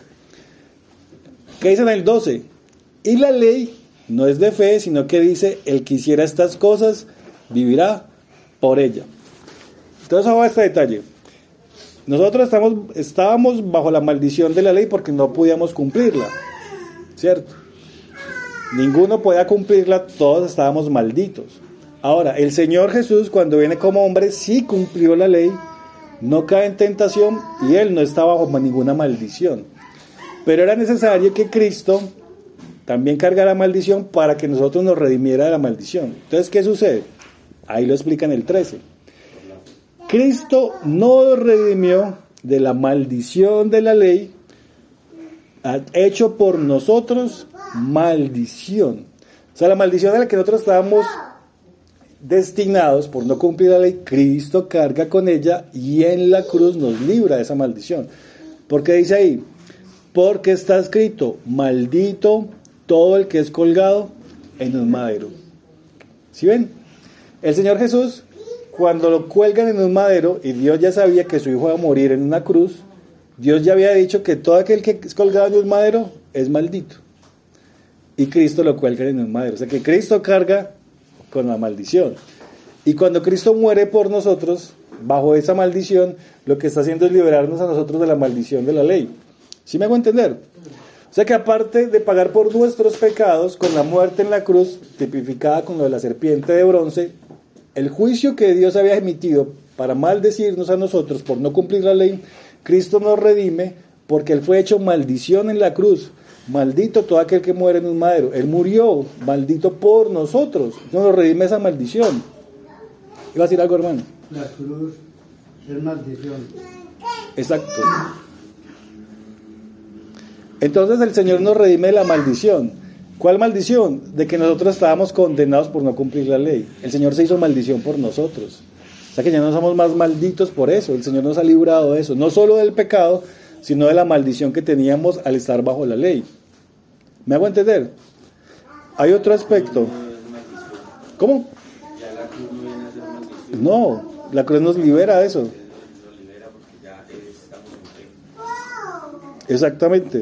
Speaker 1: ¿Qué dice en el 12? Y la ley no es de fe, sino que dice, el que hiciera estas cosas, vivirá por ella. Entonces, ojo a este detalle. Nosotros estábamos bajo la maldición de la ley porque no podíamos cumplirla, ¿cierto? Ninguno podía cumplirla, todos estábamos malditos. Ahora, el Señor Jesús, cuando viene como hombre, sí cumplió la ley, no cae en tentación y Él no está bajo ninguna maldición. Pero era necesario que Cristo también cargara maldición para que nosotros nos redimiera de la maldición. Entonces, ¿qué sucede? Ahí lo explica en el 13. Cristo no redimió de la maldición de la ley, hecho por nosotros maldición. O sea, la maldición a la que nosotros estábamos destinados por no cumplir la ley, Cristo carga con ella y en la cruz nos libra de esa maldición. ¿Por qué dice ahí? Porque está escrito, maldito todo el que es colgado en un madero. ¿Sí ven? El Señor Jesús, cuando lo cuelgan en un madero, y Dios ya sabía que su hijo iba a morir en una cruz, Dios ya había dicho que todo aquel que es colgado en un madero es maldito. Y Cristo lo cuelga en un madero. O sea que Cristo carga con la maldición. Y cuando Cristo muere por nosotros, bajo esa maldición, lo que está haciendo es liberarnos a nosotros de la maldición de la ley. ¿Sí me hago entender? O sea que aparte de pagar por nuestros pecados, con la muerte en la cruz, tipificada con lo de la serpiente de bronce, el juicio que Dios había emitido para maldecirnos a nosotros por no cumplir la ley, Cristo nos redime porque Él fue hecho maldición en la cruz. Maldito todo aquel que muere en un madero. Él murió, maldito por nosotros. No nos redime esa maldición. ¿Iba a decir algo, hermano?
Speaker 2: La cruz es maldición.
Speaker 1: Exacto. Entonces el Señor nos redime de la maldición. ¿Cuál maldición? De que nosotros estábamos condenados por no cumplir la ley. El Señor se hizo maldición por nosotros. O sea que ya no somos más malditos por eso. El Señor nos ha librado de eso. No solo del pecado, sino de la maldición que teníamos al estar bajo la ley. ¿Me hago entender? Hay otro aspecto. ¿Cómo?
Speaker 3: Ya la cruz no viene a ser maldición.
Speaker 1: No, la cruz nos libera de eso.
Speaker 3: Nos libera porque ya estamos en fe.
Speaker 1: Exactamente.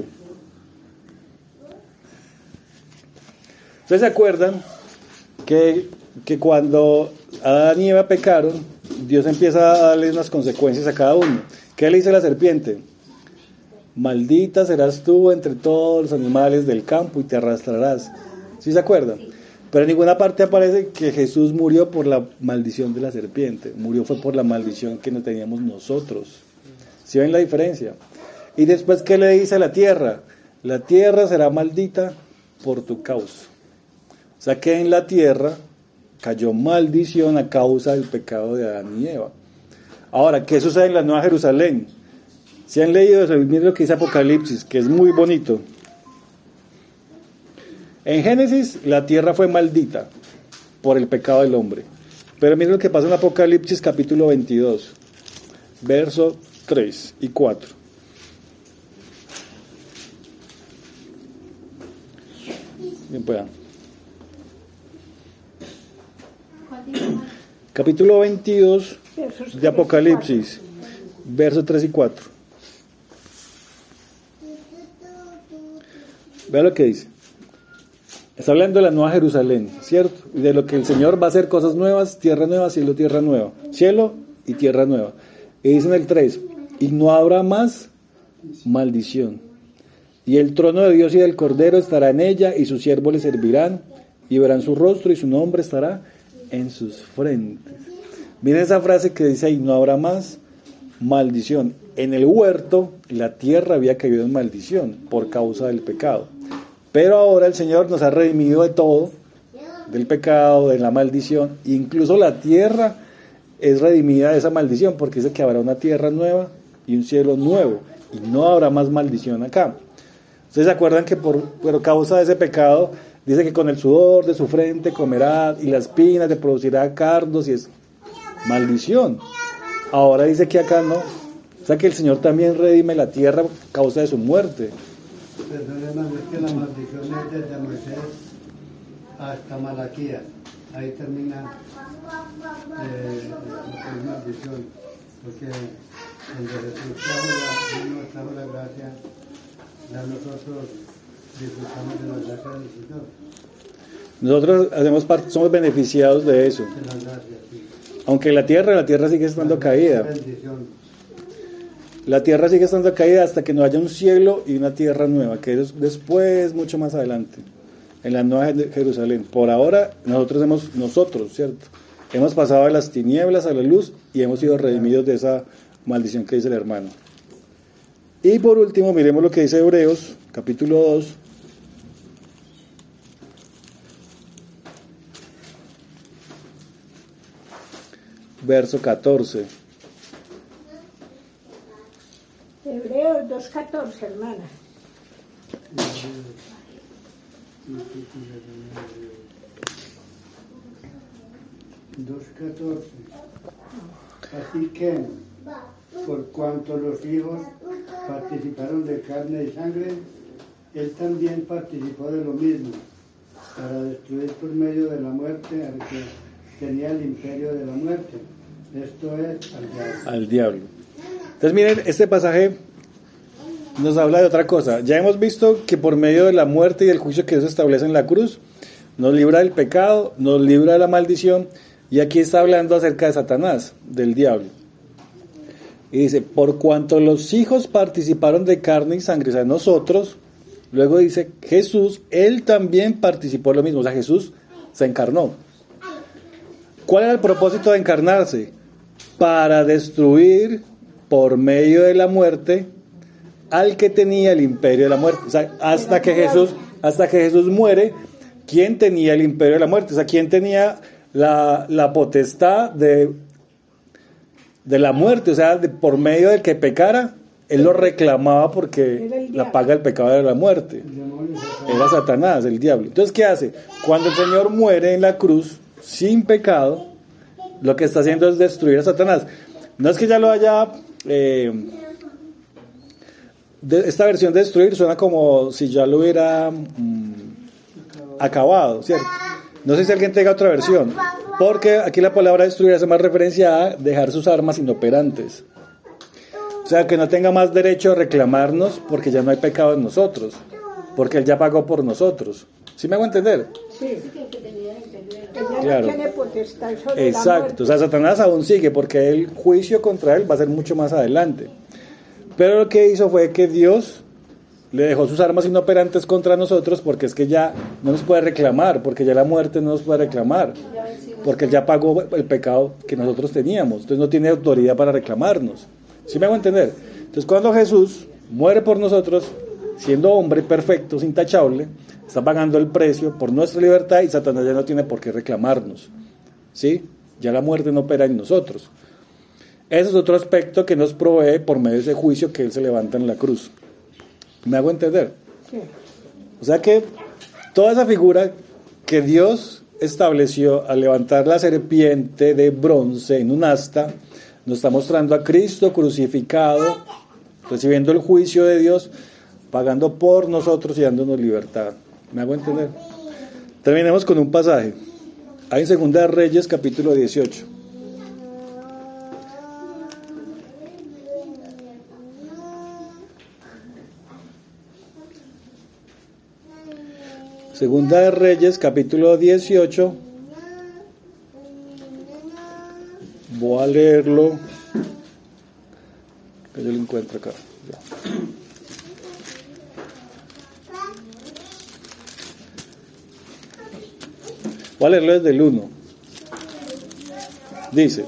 Speaker 1: ¿Ustedes se acuerdan que cuando Adán y Eva pecaron, Dios empieza a darles unas consecuencias a cada uno? ¿Qué le dice la serpiente? Maldita serás tú entre todos los animales del campo y te arrastrarás. ¿Sí se acuerdan? Pero en ninguna parte aparece que Jesús murió por la maldición de la serpiente. Murió fue por la maldición que no teníamos nosotros. ¿Sí ven la diferencia? Y después, ¿qué le dice a la tierra? La tierra será maldita por tu causa. O sea que en la tierra cayó maldición a causa del pecado de Adán y Eva. Ahora, ¿qué sucede en la Nueva Jerusalén? Si han leído eso, miren lo que dice Apocalipsis, que es muy bonito. En Génesis, la tierra fue maldita por el pecado del hombre. Pero miren lo que pasa en Apocalipsis capítulo 22, versos 3 y 4. Bien, puedan. Capítulo 22 de Apocalipsis, versos 3 y 4. Vea lo que dice. Está hablando de la Nueva Jerusalén, ¿cierto? Y de lo que el Señor va a hacer cosas nuevas, tierra nueva, cielo, tierra nueva. Cielo y tierra nueva. Y dice en el 3, y no habrá más maldición. Y el trono de Dios y del Cordero estará en ella, y sus siervos le servirán, y verán su rostro, y su nombre estará en sus frentes. Miren esa frase que dice ahí, no habrá más maldición. En el huerto, la tierra había caído en maldición por causa del pecado. Pero ahora el Señor nos ha redimido de todo, del pecado, de la maldición. Incluso la tierra es redimida de esa maldición, porque dice que habrá una tierra nueva y un cielo nuevo, y no habrá más maldición acá. ¿Ustedes se acuerdan que por causa de ese pecado, dice que con el sudor de su frente comerá, y las espinas te producirá cardos, y es maldición? Ahora dice que acá no. O sea que el Señor también redime la tierra a causa de su muerte.
Speaker 2: Perdón, hermano, es que la maldición es desde Moisés hasta Malaquías. Ahí termina lo que es maldición, porque donde Jesús trajo la gracia, ya nosotros disfrutamos de la gracia del Señor.
Speaker 1: Nosotros somos beneficiados de eso.
Speaker 2: De la gracia, sí.
Speaker 1: Aunque la tierra sigue estando caída.
Speaker 2: Bendición.
Speaker 1: La tierra sigue estando caída hasta que no haya un cielo y una tierra nueva, que es después, mucho más adelante, en la nueva Jerusalén. Por ahora, nosotros, ¿cierto? Hemos pasado de las tinieblas a la luz y hemos sido redimidos de esa maldición que dice el hermano. Y por último, miremos lo que dice Hebreos, capítulo 2. Verso 14.
Speaker 5: Hebreos 2:14, hermana.
Speaker 2: 2:14. Así que, por cuanto los hijos participaron de carne y sangre, él también participó de lo mismo, para destruir por medio de la muerte al que tenía el imperio de la muerte, esto es,
Speaker 1: al diablo. Entonces miren, este pasaje nos habla de otra cosa. Ya hemos visto que por medio de la muerte y del juicio que Dios establece en la cruz, nos libra del pecado, nos libra de la maldición, y aquí está hablando acerca de Satanás, del diablo. Y dice, por cuanto los hijos participaron de carne y sangre, o sea, nosotros, luego dice, Jesús, él también participó de lo mismo, o sea, Jesús se encarnó. ¿Cuál era el propósito de encarnarse? Para destruir por medio de la muerte al que tenía el imperio de la muerte. O sea, hasta que Jesús muere, ¿quién tenía el imperio de la muerte? O sea, ¿quién tenía la potestad de la muerte? O sea, por medio del que pecara, él lo reclamaba porque la paga del pecado era la muerte. Era Satanás, el diablo. Entonces, ¿qué hace? Cuando el Señor muere en la cruz, sin pecado, lo que está haciendo es destruir a Satanás. No es que ya lo haya... esta versión de destruir suena como si ya lo hubiera acabado, ¿cierto? No sé si alguien tenga otra versión, porque aquí la palabra destruir hace más referencia a dejar sus armas inoperantes. O sea, que no tenga más derecho a reclamarnos porque ya no hay pecado en nosotros, porque Él ya pagó por nosotros. ¿Sí me hago entender?
Speaker 5: Sí.
Speaker 1: Claro.
Speaker 5: No tiene potestad sobre
Speaker 1: exacto,
Speaker 5: la muerte.
Speaker 1: O sea, Satanás aún sigue porque el juicio contra él va a ser mucho más adelante. Pero lo que hizo fue que Dios le dejó sus armas inoperantes contra nosotros, porque es que ya no nos puede reclamar, porque ya la muerte no nos puede reclamar, porque Él ya pagó el pecado que nosotros teníamos, entonces no tiene autoridad para reclamarnos. ¿Sí me hago entender? Entonces cuando Jesús muere por nosotros, siendo hombre perfecto, intachable, está pagando el precio por nuestra libertad y Satanás ya no tiene por qué reclamarnos. ¿Sí? Ya la muerte no opera en nosotros. Ese es otro aspecto que nos provee por medio de ese juicio que Él se levanta en la cruz. ¿Me hago entender?
Speaker 5: Sí.
Speaker 1: O sea que toda esa figura que Dios estableció al levantar la serpiente de bronce en un asta, nos está mostrando a Cristo crucificado, recibiendo el juicio de Dios, pagando por nosotros y dándonos libertad. ¿Me hago entender? Terminemos con un pasaje. Hay en Segunda de Reyes, capítulo 18. Segunda de Reyes, capítulo 18. Voy a leerlo, que yo lo encuentro acá. Ya. Voy a leerlo desde el 1. Dice: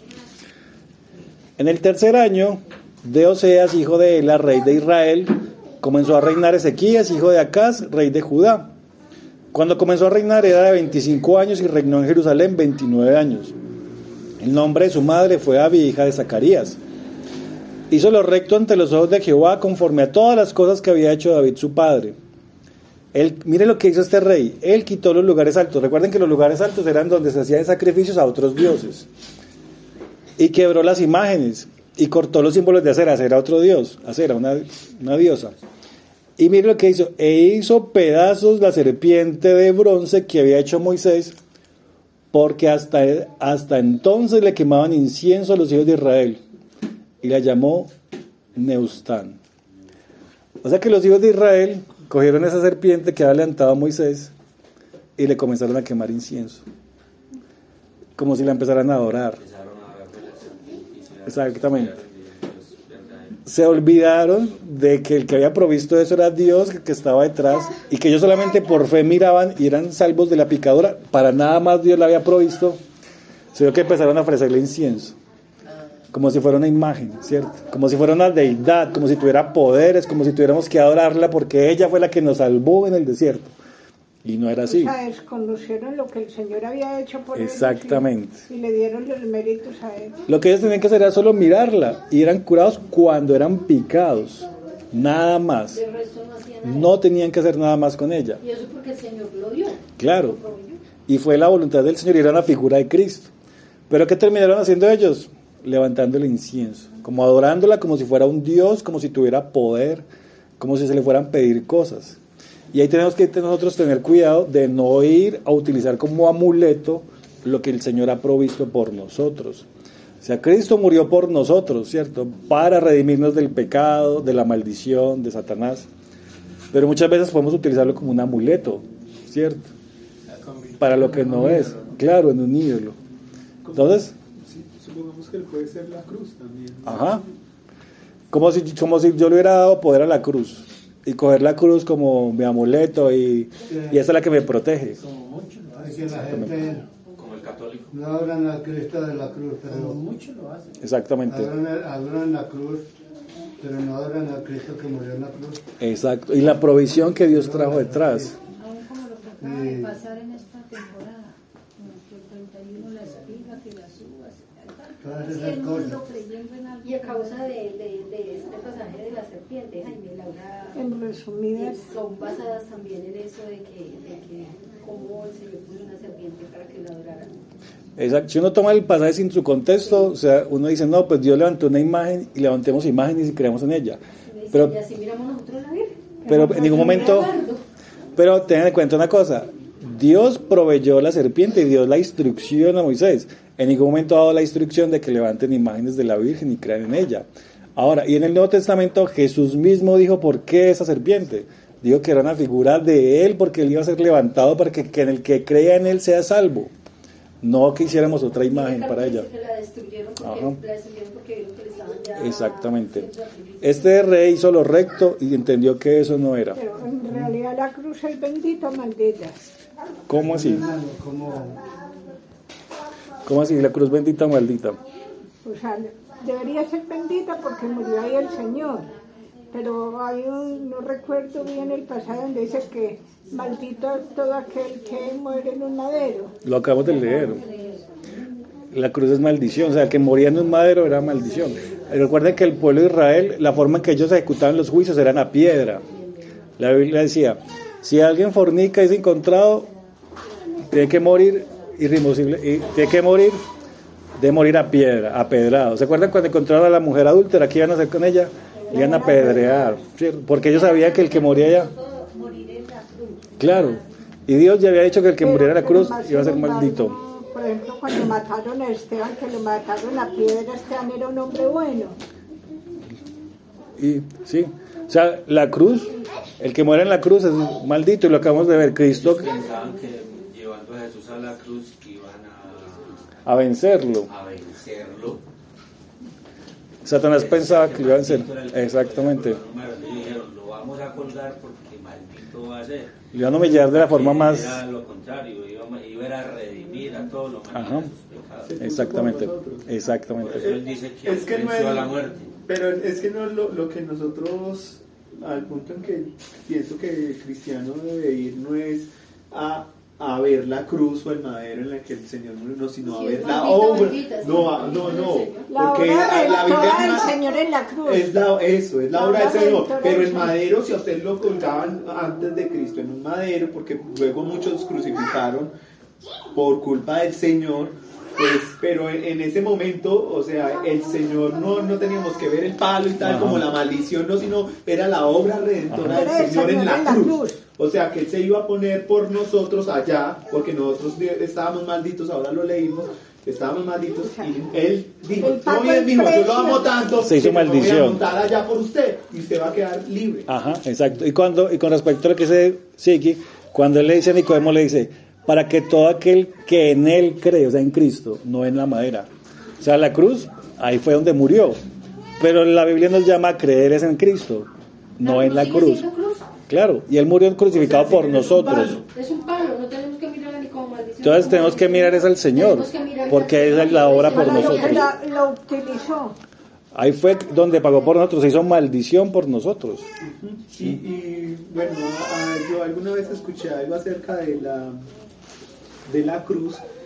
Speaker 1: en el tercer año de Oseas, hijo de Ela, rey de Israel, comenzó a reinar Ezequías, hijo de Acaz, rey de Judá. Cuando comenzó a reinar era de 25 años y reinó en Jerusalén 29 años. El nombre de su madre fue Abi, hija de Zacarías. Hizo lo recto ante los ojos de Jehová, conforme a todas las cosas que había hecho David su padre. Mire lo que hizo este rey. Él quitó los lugares altos. Recuerden que los lugares altos eran donde se hacían sacrificios a otros dioses. Y quebró las imágenes y cortó los símbolos de Acera. Acera, otro dios. Acera, una diosa. Y mire lo que hizo. E hizo pedazos la serpiente de bronce que había hecho Moisés, porque hasta entonces le quemaban incienso a los hijos de Israel. Y la llamó Neustán. O sea que los hijos de Israel cogieron esa serpiente que había levantado a Moisés y le comenzaron a quemar incienso. Como si la empezaran a adorar. Exactamente. Se olvidaron de que el que había provisto eso era Dios, que estaba detrás, y que ellos solamente por fe miraban y eran salvos de la picadura. Para nada más Dios la había provisto, sino que empezaron a ofrecerle incienso, como si fuera una imagen, ¿cierto? Como si fuera una deidad, como si tuviera poderes, como si tuviéramos que adorarla porque ella fue la que nos salvó en el desierto. Y no era así.
Speaker 5: O sea, desconocieron lo que el Señor había hecho por ellos.
Speaker 1: Exactamente.
Speaker 5: Y le dieron los méritos a él.
Speaker 1: Lo que ellos tenían que hacer era solo mirarla, y eran curados cuando eran picados, nada más.
Speaker 6: De resto no hacía nada.
Speaker 1: No tenían que hacer nada más con ella.
Speaker 6: Y eso porque el Señor lo dio.
Speaker 1: Claro.
Speaker 6: Lo proveyó.
Speaker 1: Y fue la voluntad del Señor, y era una figura de Cristo. Pero ¿qué terminaron haciendo ellos? Levantando el incienso, como adorándola como si fuera un Dios, como si tuviera poder, como si se le fueran a pedir cosas. Y ahí tenemos que nosotros tener cuidado de no ir a utilizar como amuleto lo que el Señor ha provisto por nosotros. O sea, Cristo murió por nosotros, ¿cierto? Para redimirnos del pecado, de la maldición, de Satanás. Pero muchas veces podemos utilizarlo como un amuleto, ¿cierto? Para lo que no es. Claro, en un ídolo. Entonces...
Speaker 7: Supongamos que él puede ser la cruz también.
Speaker 1: Ajá. Como si yo le hubiera dado poder a la cruz. Y coger la cruz como mi amuleto y esa es la que me protege.
Speaker 2: Es que la gente
Speaker 3: Como el católico.
Speaker 2: no adoran al Cristo de la cruz, pero
Speaker 7: Muchos lo hacen.
Speaker 1: Exactamente.
Speaker 2: adoran la cruz, pero no adoran al Cristo que murió en la cruz.
Speaker 1: Exacto. Y la provisión que Dios trajo detrás.
Speaker 6: Aún como lo que acaba de pasar en esta temporada, como que el 31 la espiga, que las uvas,
Speaker 2: Todas
Speaker 6: así
Speaker 2: esas
Speaker 6: el mundo
Speaker 2: cosas.
Speaker 6: creyendo en algo.
Speaker 4: Y a causa de este pasaje de la serpiente, Jaime, Laura,
Speaker 5: En resumidas,
Speaker 4: son basadas también en eso de que cómo el Señor puso una serpiente para que la adoraran.
Speaker 1: Exacto. Si uno toma el pasaje sin su contexto, o sea, uno dice, no, pues Dios levantó una imagen y levantemos imágenes y creemos en ella. Pero,
Speaker 4: Y así miramos nosotros la Virgen.
Speaker 1: pero en ningún momento, pero tengan en cuenta una cosa, Dios proveyó la serpiente y dio la instrucción a Moisés. En ningún momento ha dado la instrucción de que levanten imágenes de la Virgen y crean en ella. Ahora, y en el Nuevo Testamento Jesús mismo dijo por qué esa serpiente. Dijo que era una figura de él porque él iba a ser levantado para que en el que crea en él sea salvo. No que hiciéramos otra imagen para ella.
Speaker 4: Que la destruyeron
Speaker 1: Ajá.
Speaker 4: porque vieron que le estaban ya
Speaker 1: Exactamente.
Speaker 4: haciendo sacrificio.
Speaker 1: Este rey hizo lo recto y entendió que eso no era.
Speaker 5: pero en realidad la cruz es bendita, maldita.
Speaker 1: ¿Cómo así?
Speaker 2: Hermano, como
Speaker 1: ¿Cómo así? La cruz bendita o maldita.
Speaker 5: O sea, debería ser bendita porque murió ahí el Señor. Pero hay no recuerdo bien el pasaje donde dice que maldito es todo aquel que muere en un madero.
Speaker 1: Lo acabamos de leer. La cruz es maldición, o sea, el que moría en un madero era maldición. Recuerden que el pueblo de Israel, la forma en que ellos ejecutaban los juicios eran a piedra. La Biblia decía, si alguien fornica y es encontrado, tiene que morir irremovible, y tiene que morir de morir a piedra, apedrado. ¿Se acuerdan cuando encontraron a la mujer adúltera? ¿Qué iban a hacer con ella? Le iban a apedrear, ¿cierto? Porque ellos sabían que el que moría allá,
Speaker 4: Morir en la cruz.
Speaker 1: claro, y Dios ya había dicho que el que muriera en la cruz
Speaker 5: Pero
Speaker 1: iba a ser
Speaker 5: más sin
Speaker 1: maldito.
Speaker 5: embargo, por ejemplo, cuando mataron a Esteban, que lo mataron a piedra, Esteban era un hombre bueno.
Speaker 1: Y sí, o sea, la cruz, el que muere en la cruz es maldito, y lo acabamos de ver. Cristo
Speaker 3: Pensaban que llevando a Jesús a la cruz iban
Speaker 1: a vencerlo.
Speaker 3: a vencerlo.
Speaker 1: Satanás pensaba que lo iba a vencer. Exactamente.
Speaker 3: Y dijeron, lo vamos a colgar porque maldito va a ser.
Speaker 1: Lo iban a humillar de la forma más...
Speaker 3: Era lo contrario, iba a redimir a todos los
Speaker 1: Ajá.
Speaker 3: malos sus pecados.
Speaker 1: Exactamente,
Speaker 3: Por eso
Speaker 1: exactamente.
Speaker 3: él dice que
Speaker 7: Es que no
Speaker 3: venció
Speaker 7: es,
Speaker 3: a la muerte.
Speaker 7: pero es que no es lo que nosotros, al punto en que pienso que el cristiano debe ir, no es a ver la cruz o el madero en la que el Señor murió, no, sino a
Speaker 6: Sí,
Speaker 7: ver
Speaker 6: es
Speaker 7: la
Speaker 6: maldita,
Speaker 7: obra.
Speaker 6: maldita, sí,
Speaker 7: No,
Speaker 6: maldita
Speaker 7: no,
Speaker 6: del
Speaker 5: La
Speaker 7: porque
Speaker 5: obra
Speaker 7: la
Speaker 5: redentora del
Speaker 7: Biblia
Speaker 5: Señor en la cruz.
Speaker 7: es la
Speaker 5: La
Speaker 7: obra del
Speaker 5: obra
Speaker 7: Señor,
Speaker 5: redentora
Speaker 7: pero
Speaker 5: del
Speaker 7: el
Speaker 5: Señor.
Speaker 7: madero, si a usted lo colgaban antes de Cristo en un madero, porque luego muchos crucificaron por culpa del Señor, pues, pero en ese momento, o sea, el Señor no teníamos que ver el palo y tal, como la maldición, no, sino era la obra redentora del Señor en la cruz. O sea, que Él se iba a poner por nosotros allá, porque nosotros estábamos malditos, ahora lo leímos, estábamos malditos, y Él dijo, no bien, mijo, yo lo amo tanto,
Speaker 1: se hizo
Speaker 7: que
Speaker 1: maldición.
Speaker 7: me voy a montar allá por usted, y usted va a quedar libre.
Speaker 1: Ajá, exacto. Y con respecto a lo que dice Siki, cuando él le dice a Nicodemo, le dice, para que todo aquel que en él cree, o sea, en Cristo, no en la madera. O sea, la cruz, ahí fue donde murió. Pero la Biblia nos llama a creer es en Cristo, no en la cruz. Claro, y él murió crucificado por nosotros.
Speaker 6: Es un palo, no tenemos que mirar ni como maldición.
Speaker 1: Entonces tenemos que mirar es al Señor, porque es la obra por nosotros.
Speaker 5: Lo utilizó.
Speaker 1: Ahí fue donde pagó por nosotros, se hizo maldición por nosotros.
Speaker 7: Y bueno, yo alguna vez escuché algo acerca de la cruz,